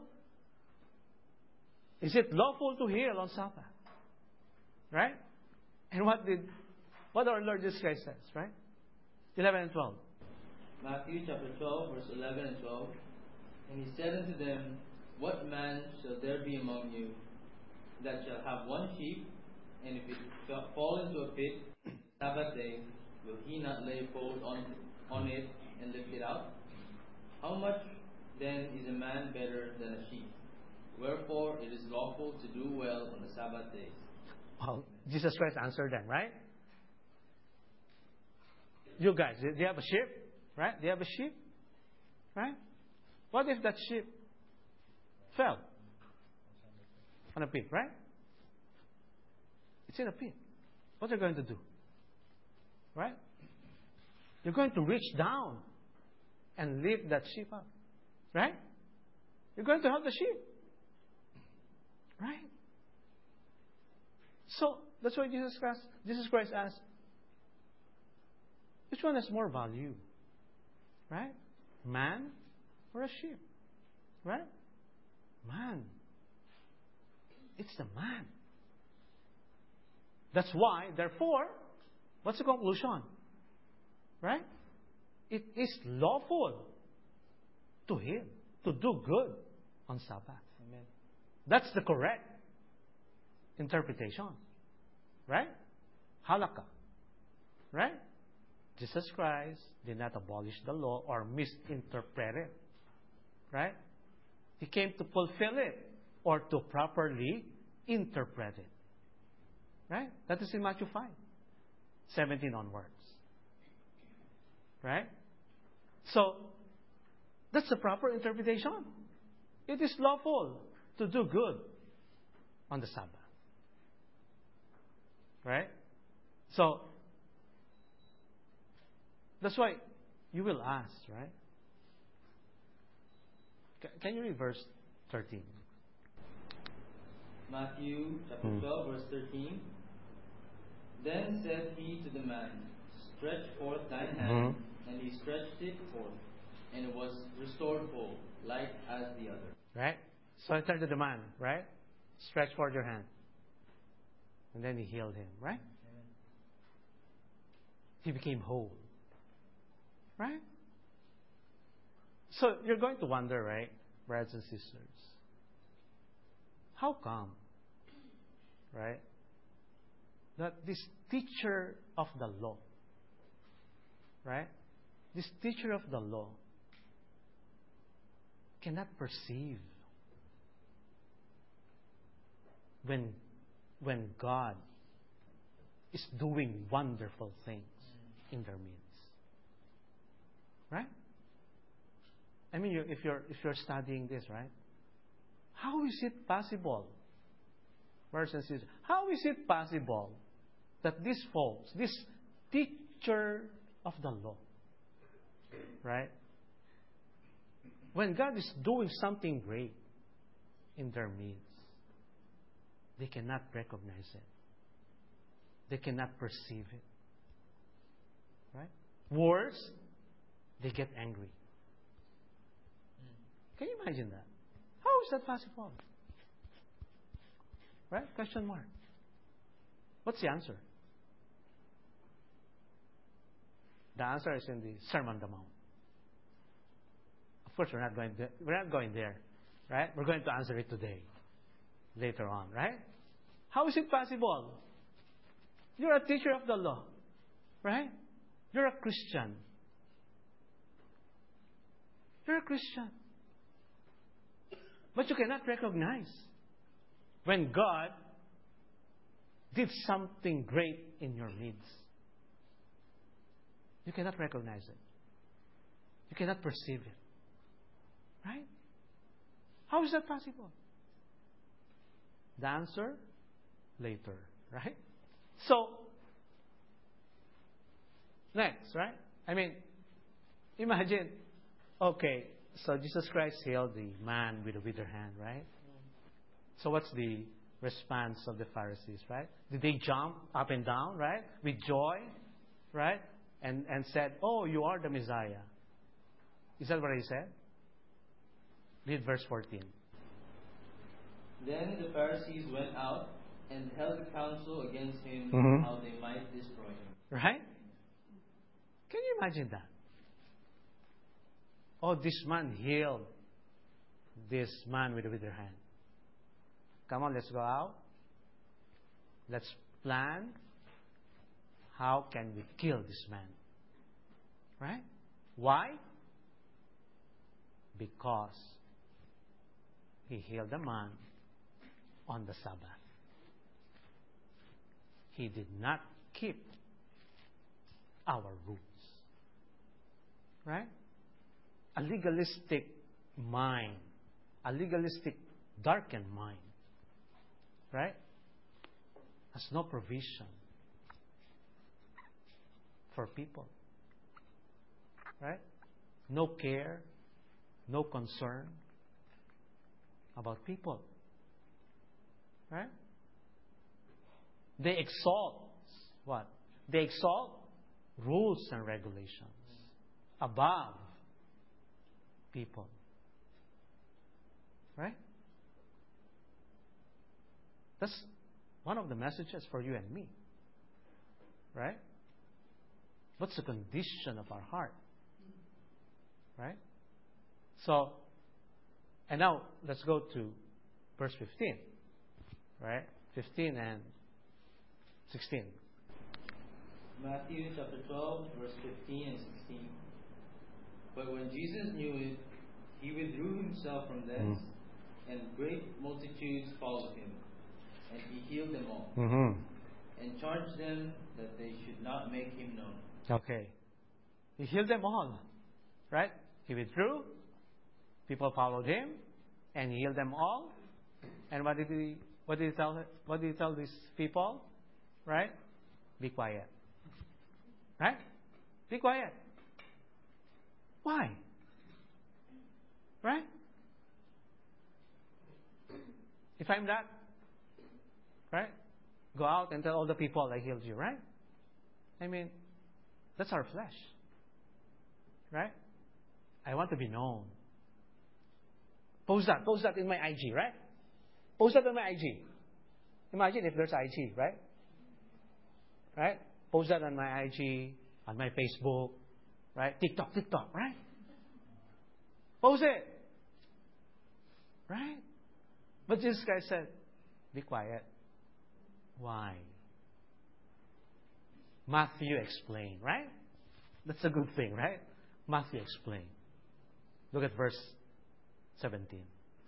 is it lawful to heal on Sabbath? Right? And what our Lord Jesus Christ says, right? 11 and 12. Matthew chapter 12, verse 11 and 12. And he said unto them, What man shall there be among you that shall have one sheep, and if it fall into a pit Sabbath day, will he not lay hold on it and lift it out? How much then is a man better than a sheep? Wherefore it is lawful to do well on the Sabbath days. Well, Jesus Christ answered them, right? You guys, do you have a sheep? Right? Do you have a sheep? Right? What if that sheep fell on a pit, right? It's in a pit. What are you going to do? Right? You're going to reach down and lift that sheep up. Right? You're going to help the sheep. Right? So, that's why Jesus Christ asked, which one has more value? Right? Man or a sheep? Right? Man. It's the man. That's why, therefore, what's the conclusion? Right? It is lawful to heal, to do good on Sabbath. Amen. That's the correct interpretation. Right? Halakha. Right? Jesus Christ did not abolish the law or misinterpret it. Right? He came to fulfill it or to properly interpret it. Right? That is in Matthew 5, 17 onwards. Right? So, that's the proper interpretation. It is lawful to do good on the Sabbath. Right? So, that's why you will ask, right? Can you read verse 13? Matthew chapter 12, verse 13. Then said he to the man, Stretch forth thine hand. And he stretched it forth, and it was restored whole, like as the other. Right? So I turned to the man, right? Stretch forth your hand. And then he healed him, right? He became whole. Right? So you're going to wonder, right, brothers and sisters, how come, right, that this teacher of the law, right, this teacher of the law cannot perceive when God is doing wonderful things in their midst. Right? I mean, if you're studying this, right? How is it possible, brothers and sisters? How is it possible that these folks, this teacher of the law, right? When God is doing something great in their midst, they cannot recognize it. They cannot perceive it. Right? Worse, they get angry. Can you imagine that? How is that possible? Right? Question mark. What's the answer? The answer is in the Sermon on the Mount. Of course, we're not going there, right? We're going to answer it today, later on, right? How is it possible? You're a teacher of the law, right? You're a Christian. You're a Christian. But you cannot recognize when God did something great in your midst. You cannot recognize it. You cannot perceive it. Right? How is that possible? The answer, later. Right? So, next, right? I mean, imagine, okay, so Jesus Christ healed the man with a withered hand, right? So what's the response of the Pharisees, right? Did they jump up and down, right? With joy, right? And said, oh, you are the Messiah. Is that what he said? Read verse 14. Then the Pharisees went out and held a council against him, how they might destroy him. Right? Can you imagine that? Oh, this man healed this man with a withered hand. Come on, let's go out. Let's plan how can we kill this man. Right? Why? Because he healed a man on the Sabbath. He did not keep our rules. Right? A legalistic mind, a legalistic, darkened mind, right, has no provision for people. Right? No care, no concern about people. Right? They exalt what? They exalt rules and regulations above people. Right? That's one of the messages for you and me. Right? What's the condition of our heart? Right? So, and now let's go to verse 15. Right? 15 and 16. Matthew chapter 12, verse 15 and 16. But when Jesus knew it, he withdrew himself from thence, and great multitudes followed him. And he healed them all, and charged them that they should not make him known. Okay. He healed them all. Right? He withdrew. People followed him, and he healed them all. And what did he tell these people? Right? Be quiet. Right? Be quiet. Why? Right? If I'm that, right? Go out and tell all the people I healed you, right? I mean, that's our flesh. Right? I want to be known. Post that in my IG, right? Post that on my IG. Imagine if there's IG, right? Right? Post that on my IG, on my Facebook, right? TikTok, right? Post it. Right? But Jesus Christ said, be quiet. Why? Matthew explained, right? That's a good thing, right? Matthew explained. Look at verse 17.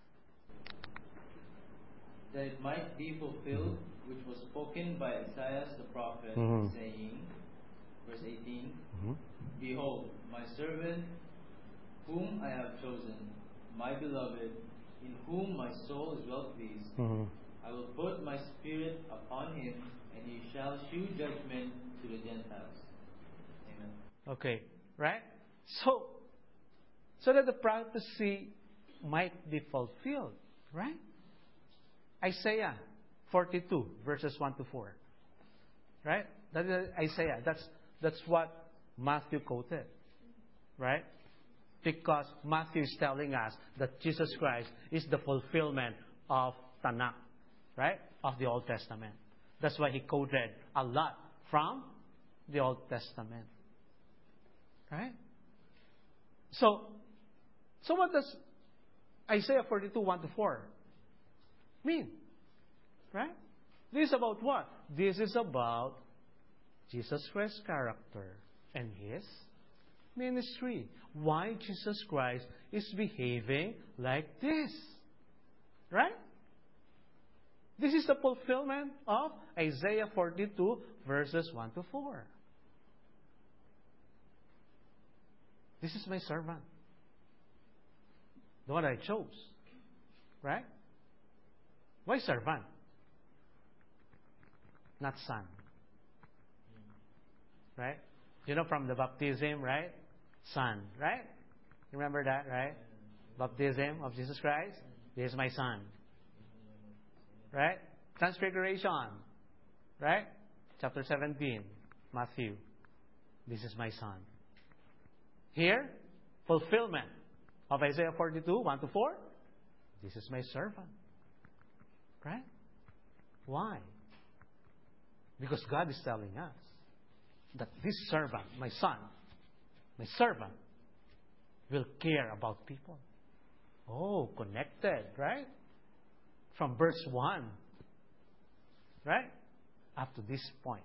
That it might be fulfilled, which was spoken by Isaiah the prophet, saying, verse 18, Behold, my servant, whom I have chosen, my beloved, in whom my soul is well pleased. I will put my spirit upon him, and he shall shew judgment to the Gentiles. Amen. Okay, right? So that the prophecy might be fulfilled, right? Isaiah 42, verses 1 to 4. Right? That is Isaiah. That's what Matthew quoted. Right? Because Matthew is telling us that Jesus Christ is the fulfillment of Tanakh. Right? Of the Old Testament. That's why he quoted a lot from the Old Testament. Right? So what does Isaiah 42, 1 to 4 mean? Right? This is about what? This is about Jesus Christ's character and his ministry. Why Jesus Christ is behaving like this. Right? This is the fulfillment of Isaiah 42, verses 1 to 4. This is my servant. The one I chose. Right? Why servant? Not son. Right? You know from the baptism, right? Son, right? You remember that, right? Baptism of Jesus Christ. This is my son. Right? Transfiguration. Right? Chapter 17, Matthew. This is my son. Here, fulfillment of Isaiah 42, 1 to 4. This is my servant. Right? Why? Because God is telling us that this servant, my son, my servant, will care about people. Oh, connected, right? From verse 1, right? Up to this point.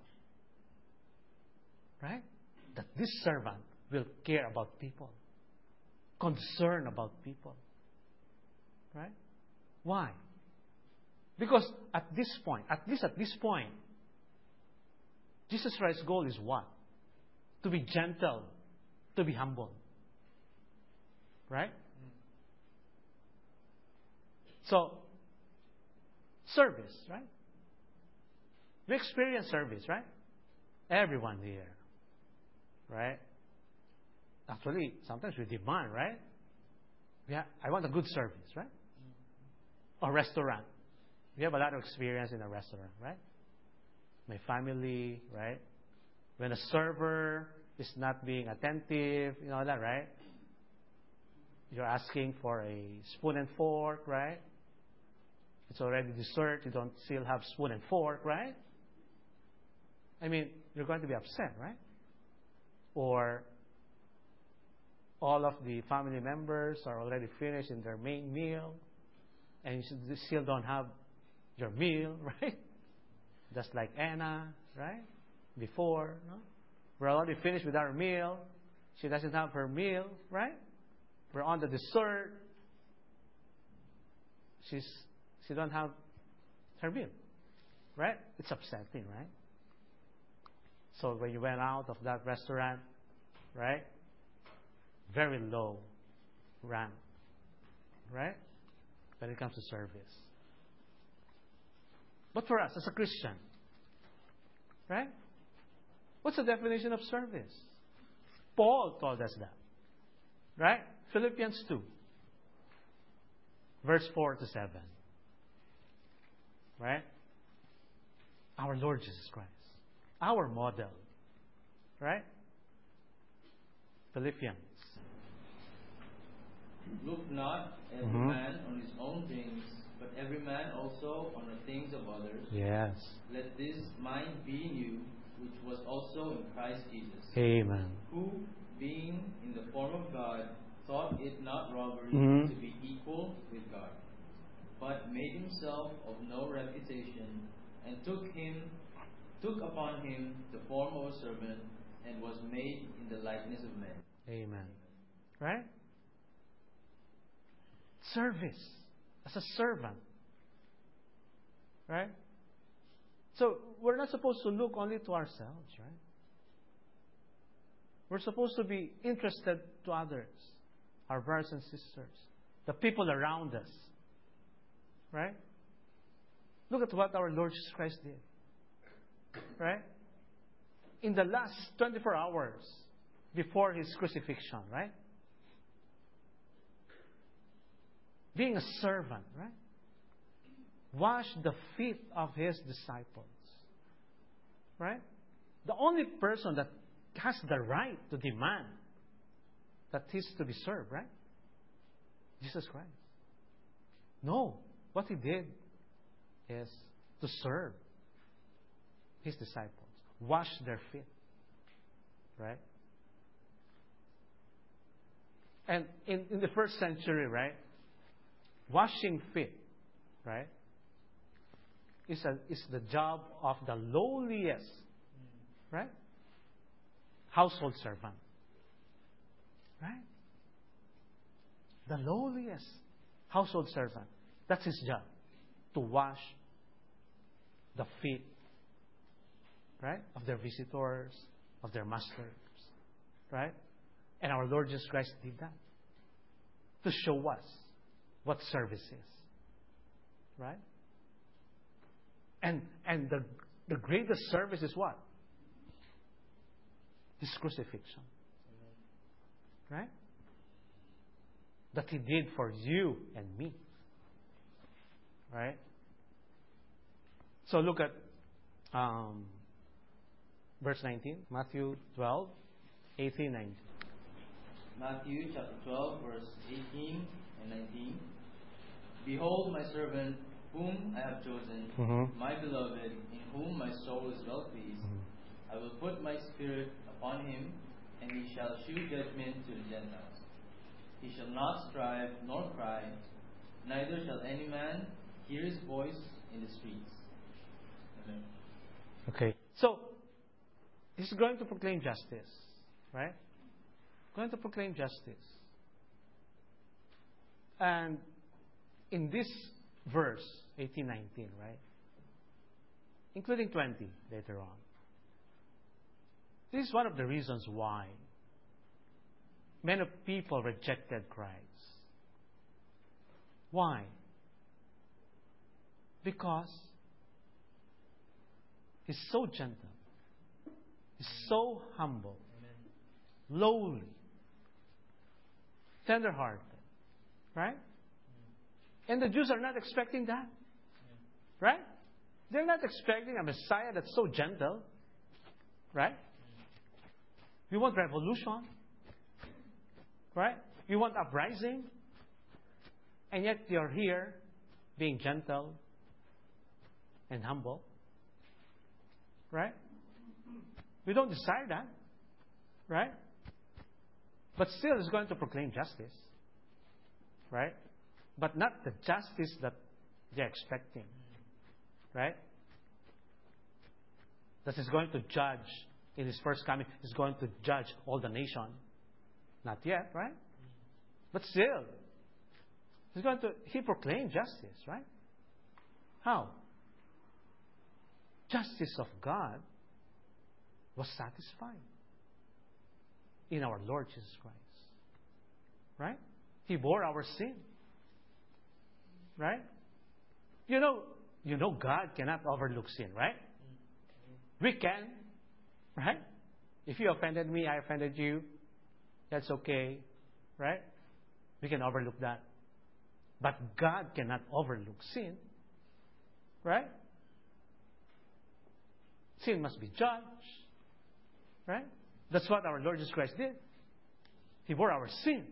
Right? That this servant will care about people. Concern about people. Right? Why? Because at this point, at least at this point, Jesus Christ's goal is what? To be gentle, to be humble. Right? So, service, right? We experience service, right? Everyone here. Right? Actually, sometimes we demand, right? Yeah, I want a good service, right? Or restaurant. We have a lot of experience in a restaurant, right? My family, right? When a server is not being attentive, you know that, right? You're asking for a spoon and fork, right? It's already dessert, you don't still have spoon and fork, right? I mean, you're going to be upset, right? Or all of the family members are already finished in their main meal, and you still don't have your meal, right? Just like Anna, right? Before, no? We're already finished with our meal. She doesn't have her meal, right? We're on the dessert. She don't have her meal, right? It's upsetting, right? So when you went out of that restaurant, right? Very low rank, right? When it comes to service. But for us as a Christian, right? What's the definition of service? Paul told us that, right? Philippians 2, verse 4 to 7. Right? Our Lord Jesus Christ. Our model. Right? Philippians. Look not every man on his own things, but every man also on the things of others. Yes. Let this mind be in you, which was also in Christ Jesus. Amen. Who, being in the form of God, thought it not robbery to be equal with God, but made himself of no reputation, and took upon him the form of a servant, and was made in the likeness of men. Amen. Right? Service. As a servant. Right? So, we're not supposed to look only to ourselves, right? We're supposed to be interested to others, our brothers and sisters, the people around us. Right? Look at what our Lord Jesus Christ did. Right? In the last 24 hours before His crucifixion, right? Being a servant, right? Washed the feet of His disciples. Right? The only person that has the right to demand that He's to be served, right? Jesus Christ. No. What He did is to serve His disciples. Wash their feet. Right? And in the first century, right? Washing feet, right? Is the job of the lowliest, right? Household servant. Right? The lowliest household servant. That's his job. To wash the feet, right, of their visitors, of their masters, right? And our Lord Jesus Christ did that to show us what service is, right? And the greatest service is what? His crucifixion, right? That He did for you and me, right? So look at verse 19, Matthew 12, 18, 19. Matthew chapter 12, verse 18 and 19. Behold my servant, whom I have chosen, my beloved, in whom my soul is well pleased. I will put my spirit upon him, and he shall shew judgment to the Gentiles. He shall not strive nor cry, neither shall any man hear his voice in the streets. Amen. Okay. So, He's going to proclaim justice, right? Going to proclaim justice. And in this verse, 18, 19, right? Including 20 later on. This is one of the reasons why many people rejected Christ. Why? Because He's so gentle. He's so humble. Amen. Lowly. Tender-hearted. Right? And the Jews are not expecting that. Right? They're not expecting a Messiah that's so gentle. Right? We want revolution. Right? We want uprising. And yet you're here being gentle and humble. Right? We don't desire that. Right? But still is going to proclaim justice. Right? But not the justice that they're expecting. Right? That He's going to judge in His first coming. He's going to judge all the nation. Not yet, right? But still, He proclaimed justice, right? How? Justice of God was satisfied in our Lord Jesus Christ. Right? He bore our sin. Right? You know God cannot overlook sin, right? We can. Right? If you offended me, I offended you, that's okay. Right? We can overlook that. But God cannot overlook sin. Right? Sin must be judged. Right? That's what our Lord Jesus Christ did. He bore our sin.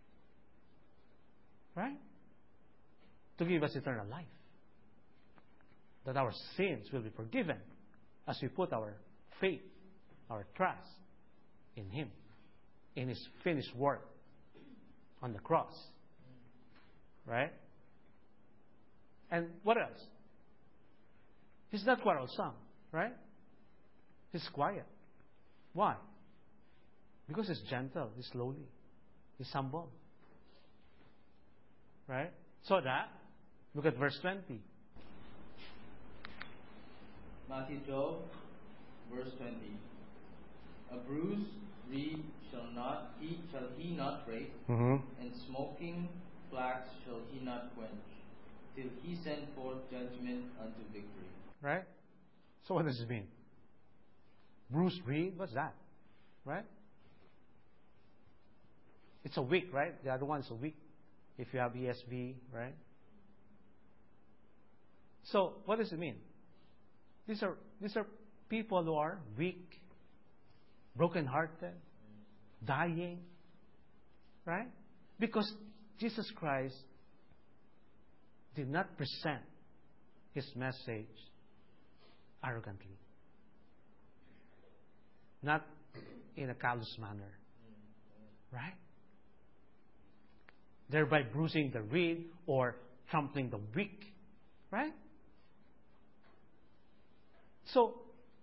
Right? To give us eternal life. That our sins will be forgiven as we put our faith, our trust in Him, in His finished work on the cross. Right? And what else? He's not quarrelsome. Right? He's quiet. Why? Because He's gentle, He's lowly, He's humble. Right? So that, look at verse 20. Matthew 12, verse 20. A bruised reed shall he not break, and smoking flax shall he not quench, till he send forth judgment unto victory. Right? So what does it mean? Bruised reed, what's that? Right? It's a wick, right? The other one's a wick. If you have ESV, right? So, what does it mean? These are people who are weak, broken-hearted, dying, right? Because Jesus Christ did not present His message arrogantly. Not in a callous manner. Right? Thereby bruising the reed or trampling the weak. Right? So,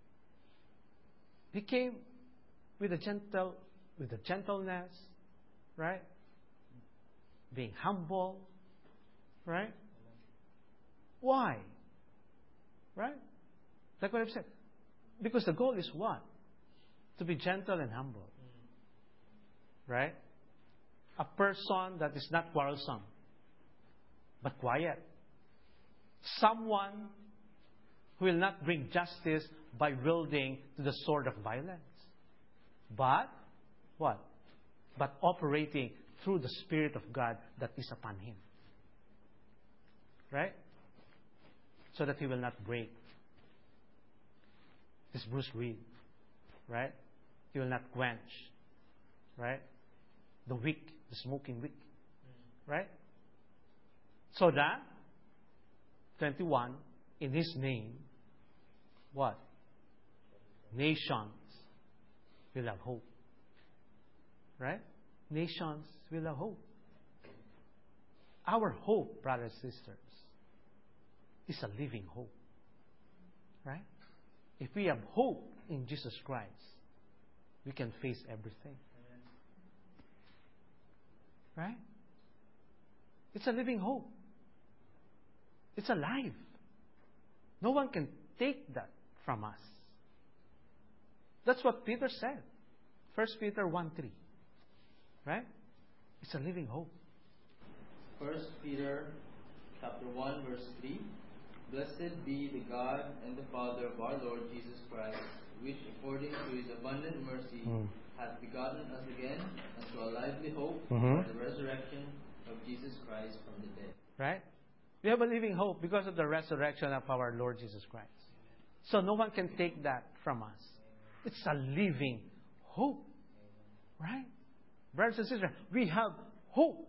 He came with a gentleness, right? Being humble, right? Why? Right? Like what I've said. Because the goal is what? To be gentle and humble. Right? A person that is not quarrelsome, but quiet. Someone who will not bring justice by wielding to the sword of violence. But, what? But operating through the Spirit of God that is upon him. Right? So that he will not break this Bruce Reed. Right? He will not quench. Right? The wick, the smoking wick. Right? So that, 21, in his name, what? Nations will have hope. Right? Nations will have hope. Our hope, brothers and sisters, is a living hope. Right? If we have hope in Jesus Christ, we can face everything. Right? It's a living hope. It's alive. No one can take that from us. That's what Peter said. 1 Peter 1:3. Right? It's a living hope. 1 Peter chapter 1 verse 3. Blessed be the God and the Father of our Lord Jesus Christ, which according to his abundant mercy hath begotten us again unto a lively hope by the resurrection of Jesus Christ from the dead. Right? We have a living hope because of the resurrection of our Lord Jesus Christ. So no one can take that from us. It's a living hope. Right? Brothers and sisters, we have hope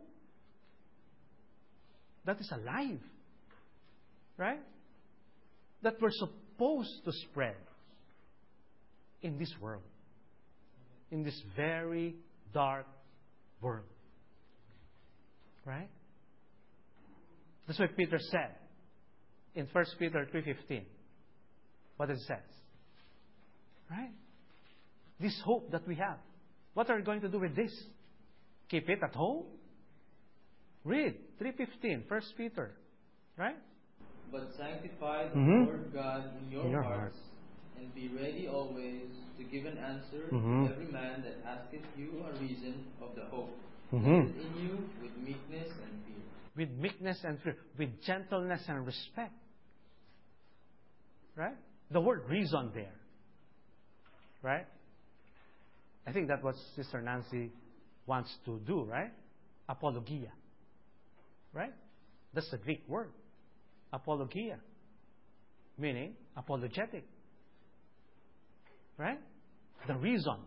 that is alive. Right? That we're supposed to spread in this world. In this very dark world. Right? That's what Peter said in 1 Peter 3:15. What it says. Right? This hope that we have. What are we going to do with this? Keep it at home? Read 3:15, 1 Peter. Right? But sanctify the Lord God in your hearts, and be ready always to give an answer to every man that asketh you a reason of the hope that is in you with meekness and fear. With meekness and fear, with gentleness and respect. Right? The word reason there. Right? I think that's what Sister Nancy wants to do, right? Apologia. Right? That's the Greek word. Apologia. Meaning apologetic. Right? The reason.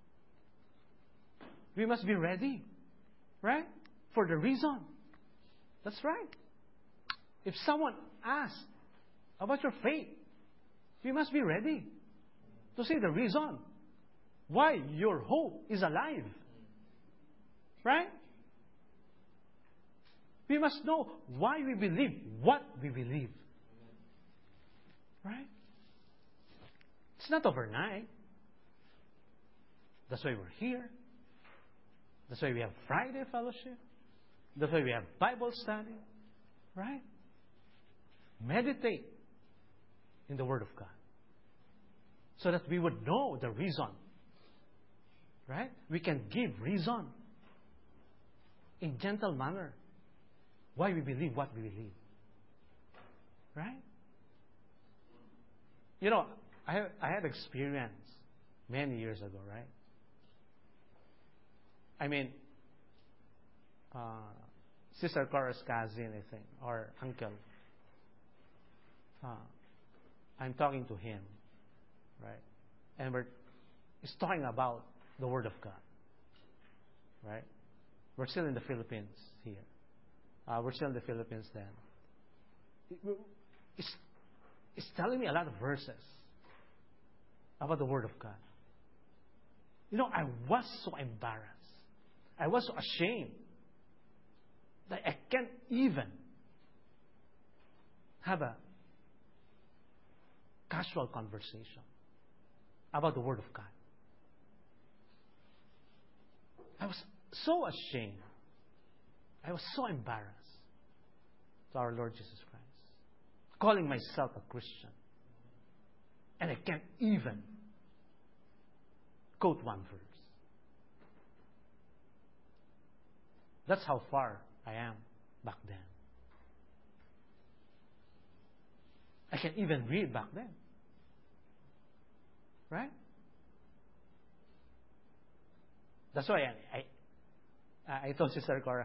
We must be ready. Right? For the reason. That's right. If someone asks about your faith, we must be ready to say the reason why your hope is alive. Right? We must know why we believe what we believe. Right? It's not overnight. That's why we're here. That's why we have Friday fellowship. That's why we have Bible study. Right? Meditate in the Word of God. So that we would know the reason. Right? We can give reason in gentle manner why we believe what we believe. Right? You know, I had experience many years ago, right? I mean, Sister Cora's cousin, I think, or uncle. I'm talking to him, right? And he's talking about the Word of God, right? We're still in the Philippines here. We're still in the Philippines then. It's telling me a lot of verses about the Word of God. You know, I was so embarrassed. I was so ashamed that I can't even have a casual conversation about the Word of God. I was so ashamed. I was so embarrassed to our Lord Jesus Christ, calling myself a Christian. And I can't even quote one verse. That's how far I am back then. I can't even read back then. Right? That's why I told Sister Cora,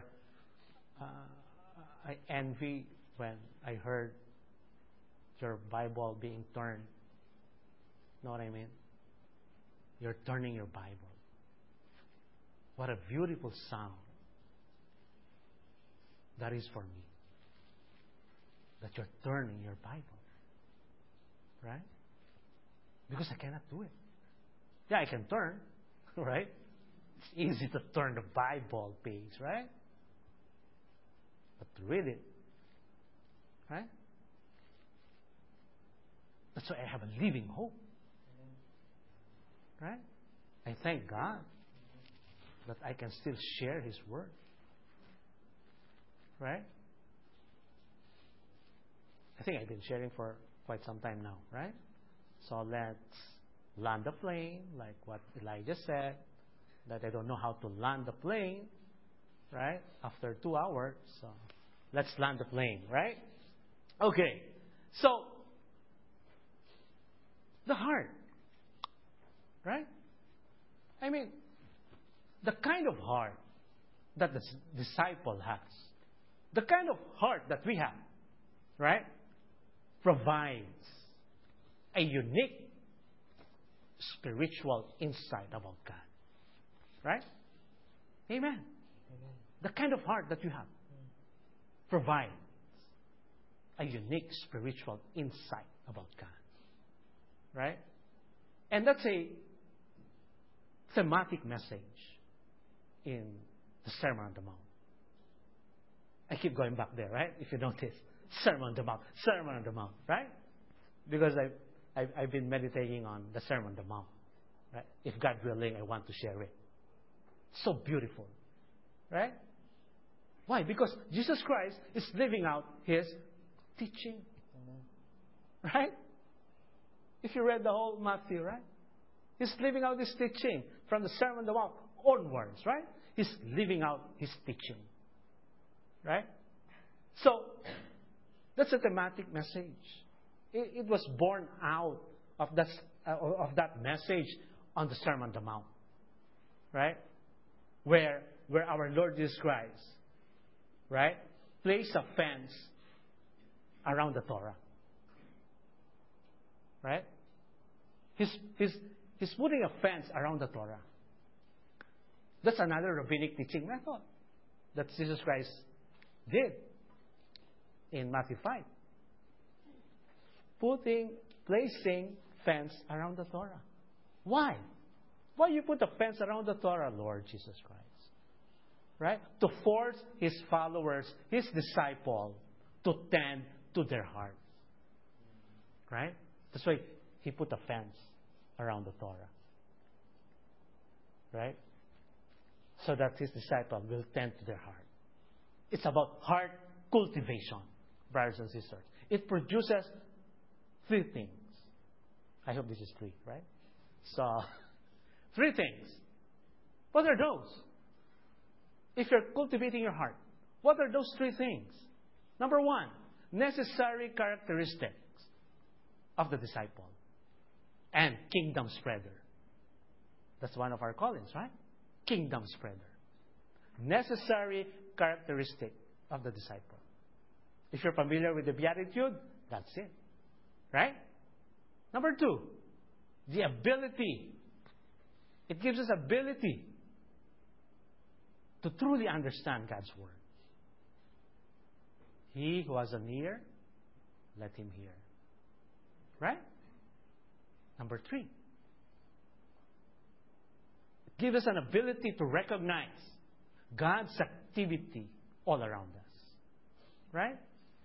I envy when I heard your Bible being turned. Know what I mean? You're turning your Bible. What a beautiful sound that is for me. That you're turning your Bible. Right? Because I cannot do it. Yeah, I can turn. Right? It's easy to turn the Bible page, right? But to read it, right? That's why I have a living hope. Right? I thank God that I can still share His Word. Right? I think I've been sharing for quite some time now, right? So let's land the plane, like what Elijah said, that I don't know how to land the plane, right? After 2 hours. So let's land the plane, right? Okay. So, the heart. Right? I mean, the kind of heart that the disciple has, the kind of heart that we have, right, provides a unique spiritual insight about God. Right? Amen. The kind of heart that you have provides a unique spiritual insight about God. Right? And that's a thematic message in the Sermon on the Mount. I keep going back there, right? If you notice. Sermon on the Mount. Sermon on the Mount, right? Because I've been meditating on the Sermon on the Mount. Right? If God willing, I want to share it. So beautiful. Right? Why? Because Jesus Christ is living out His teaching. Right? If you read the whole Matthew, right? He's living out His teaching from the Sermon on the Mount onwards, right? He's living out His teaching. Right? So, that's a thematic message. It was born out of that message on the Sermon on the Mount. Right? Where our Lord Jesus Christ, right, placed a fence around the Torah. Right? He's putting a fence around the Torah. That's another rabbinic teaching method that Jesus Christ did in Matthew 5. Placing fence around the Torah. Why? Why you put a fence around the Torah, Lord Jesus Christ? Right? To force His followers, His disciples, to tend to their heart. Right? That's why He put a fence around the Torah. Right? So that His disciples will tend to their heart. It's about heart cultivation, brothers and sisters. It produces 3 things. I hope this is 3, right? So, 3 things. What are those? If you're cultivating your heart, what are those 3 things? Number 1, necessary characteristics of the disciple and kingdom spreader. That's one of our callings, right? Kingdom spreader. Necessary characteristic of the disciple. If you're familiar with the Beatitude, that's it. Right? Number 2, the ability. It gives us ability to truly understand God's Word. He who has an ear, let him hear. Right? Number 3, it gives us an ability to recognize God's activity all around us. Right?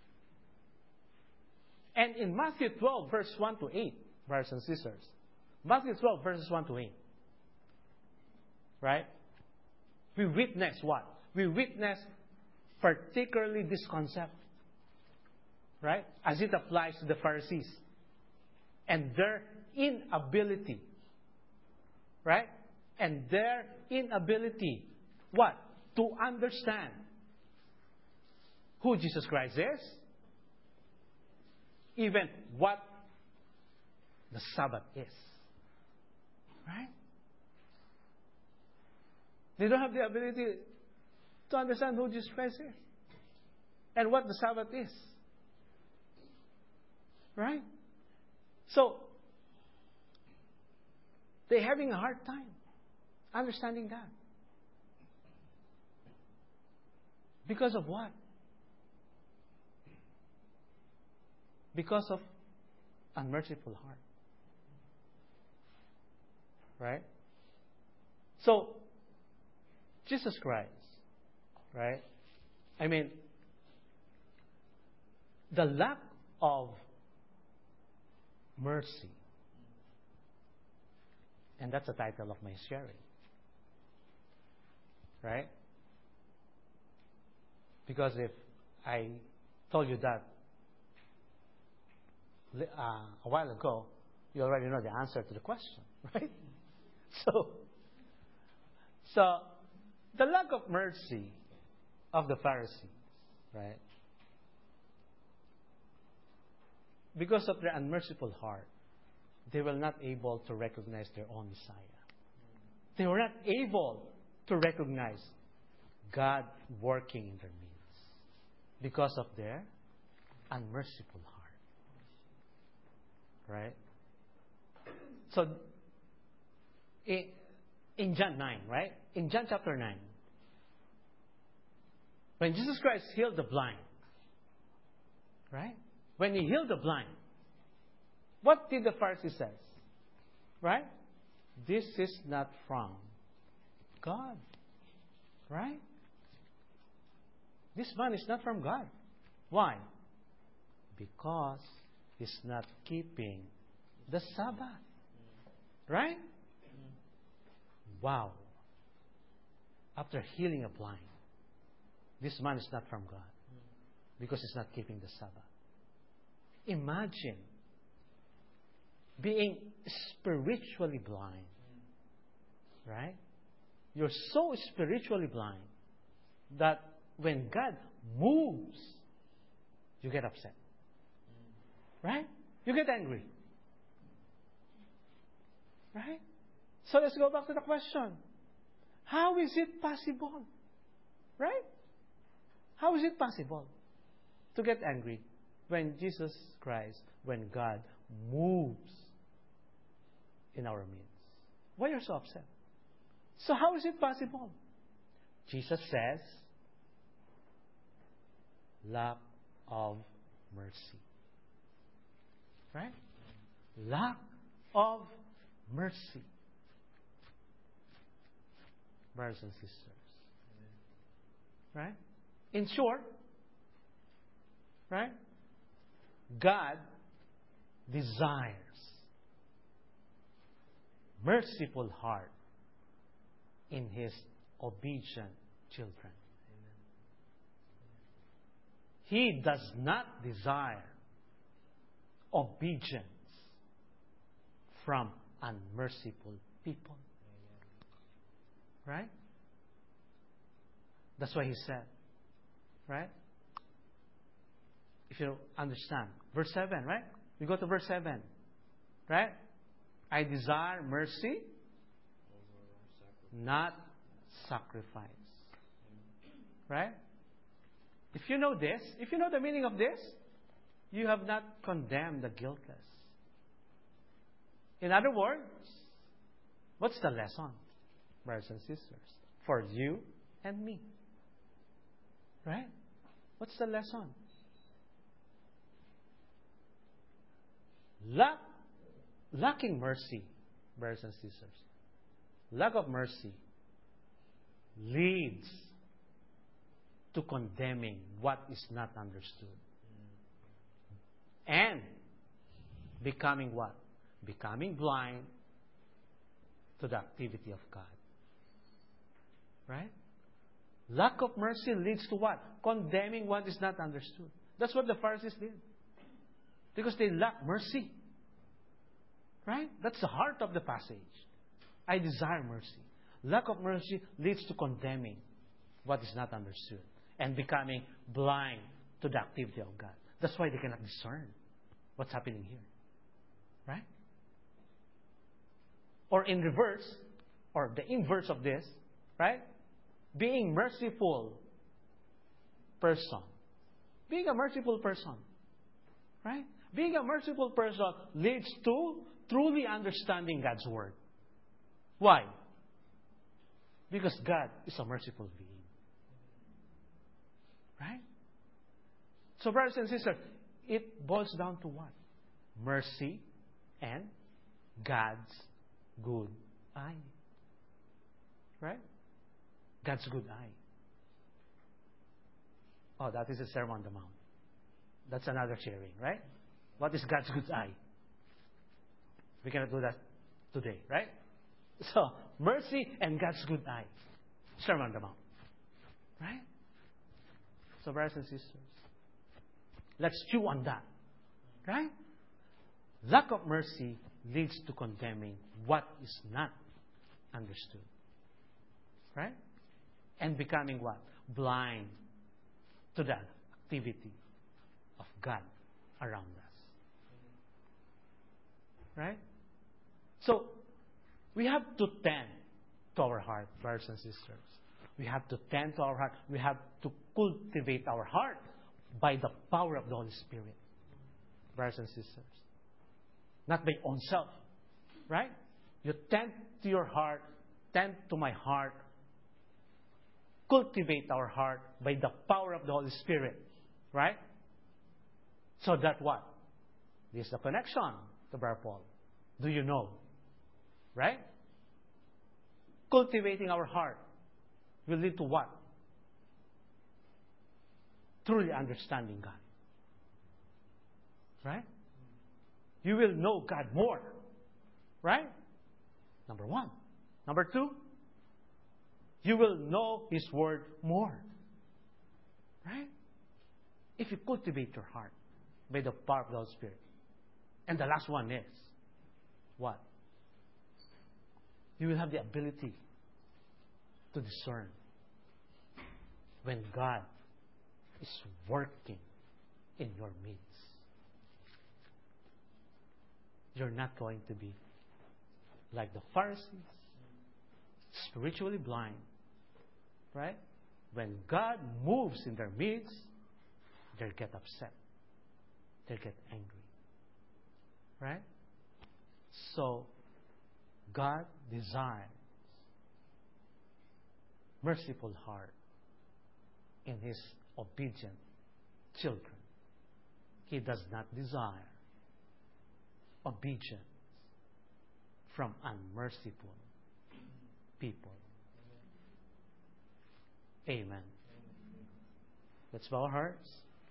And in Matthew 12, verse 1 to 8, brothers and sisters, Matthew 12, verses 1 to 8, right? We witness what? We witness particularly this concept, right? As it applies to the Pharisees and their inability. Right? And their inability, what? To understand who Jesus Christ is, even what the Sabbath is. Right? They don't have the ability to understand who Jesus Christ is and what the Sabbath is. Right? So, they're having a hard time understanding that. Because of what? Because of unmerciful heart. Right? So, Jesus Christ, right? I mean, the lack of mercy, and that's the title of my sharing, right? Because if I told you that a while ago, you already know the answer to the question, right? So the lack of mercy of the Pharisees, right? Because of their unmerciful heart, they were not able to recognize their own Messiah. They were not able to recognize God working in their midst because of their unmerciful heart. Right? So, in John 9, right? In John chapter 9, when Jesus Christ healed the blind, right? When He healed the blind, what did the Pharisees say? Right? This is not from God. Right? This man is not from God. Why? Because he's not keeping the Sabbath. Right? Wow. After healing a blind, this man is not from God because he's not keeping the Sabbath. Imagine being spiritually blind. Right? You're so spiritually blind that when God moves, you get upset. Right? You get angry. Right? So let's go back to the question. How is it possible? Right? How is it possible to get angry when Jesus Christ, when God moves in our midst? Why are you so upset? So how is it possible? Jesus says, lack of mercy. Right? Lack of mercy. Brothers and sisters. Right? In short, right? God desires merciful heart in His obedient children. He does not desire obedience from unmerciful people. Right? That's why He said, right? If you understand, verse 7, right? We go to verse 7, right? I desire mercy, not sacrifice. Right? If you know this, if you know the meaning of this, you have not condemned the guiltless. In other words, what's the lesson, brothers and sisters, for you and me? Right? What's the lesson? Lacking mercy, brothers and sisters, lack of mercy leads to condemning what is not understood. And becoming what? Becoming blind to the activity of God. Right? Lack of mercy leads to what? Condemning what is not understood. That's what the Pharisees did. Because they lack mercy. Right? That's the heart of the passage. I desire mercy. Lack of mercy leads to condemning what is not understood and becoming blind to the activity of God. That's why they cannot discern what's happening here. Right? Or in reverse, or the inverse of this, right? Being merciful person. Being a merciful person. Right? Being a merciful person leads to truly understanding God's Word. Why? Because God is a merciful being. Right? So, brothers and sisters, it boils down to what? Mercy and God's good eye. Right? God's good eye. Oh, that is a Sermon on the Mount. That's another sharing, right? What is God's good eye? We cannot do that today, right? So, mercy and God's good eye. Sermon on the Mount. Right? So, brothers and sisters, let's chew on that. Right? Lack of mercy leads to condemning what is not understood. Right? And becoming what? Blind to the activity of God around us. Right? So, we have to tend to our heart, brothers and sisters. We have to tend to our heart. We have to cultivate our heart by the power of the Holy Spirit, brothers and sisters. Not by own self. Right? You tend to your heart, tend to my heart, cultivate our heart by the power of the Holy Spirit. Right? So that what? This is the connection to Brother Paul. Do you know? Right? Cultivating our heart will lead to what? Truly understanding God. Right? You will know God more. Right? Number one. Number two, you will know His Word more. Right? If you cultivate your heart by the power of the Holy Spirit. And the last one is, what? You will have the ability to discern when God is working in your midst. You're not going to be like the Pharisees, spiritually blind. Right? When God moves in their midst, they get upset. They get angry. Right? So, God desires merciful heart in His obedient children. He does not desire obedience from unmerciful people. Amen. Let's bow our hearts.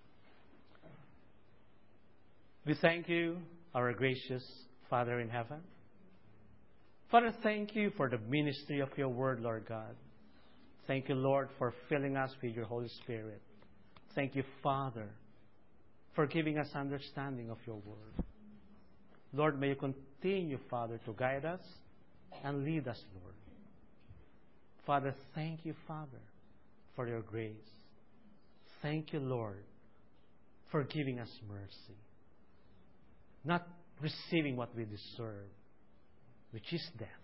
We thank you, our gracious Father in heaven. Father, thank you for the ministry of your word, Lord God. Thank you, Lord, for filling us with your Holy Spirit. Thank you, Father, for giving us understanding of your word. Lord, may you continue, Father, to guide us and lead us, Lord. Father, thank you, Father, for your grace. Thank you, Lord, for giving us mercy. Not receiving what we deserve, which is death.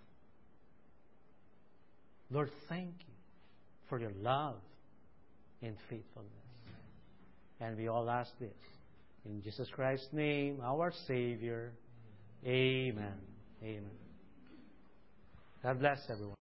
Lord, thank you for your love and faithfulness. And we all ask this in Jesus Christ's name, our Savior. Amen. Amen. God bless everyone.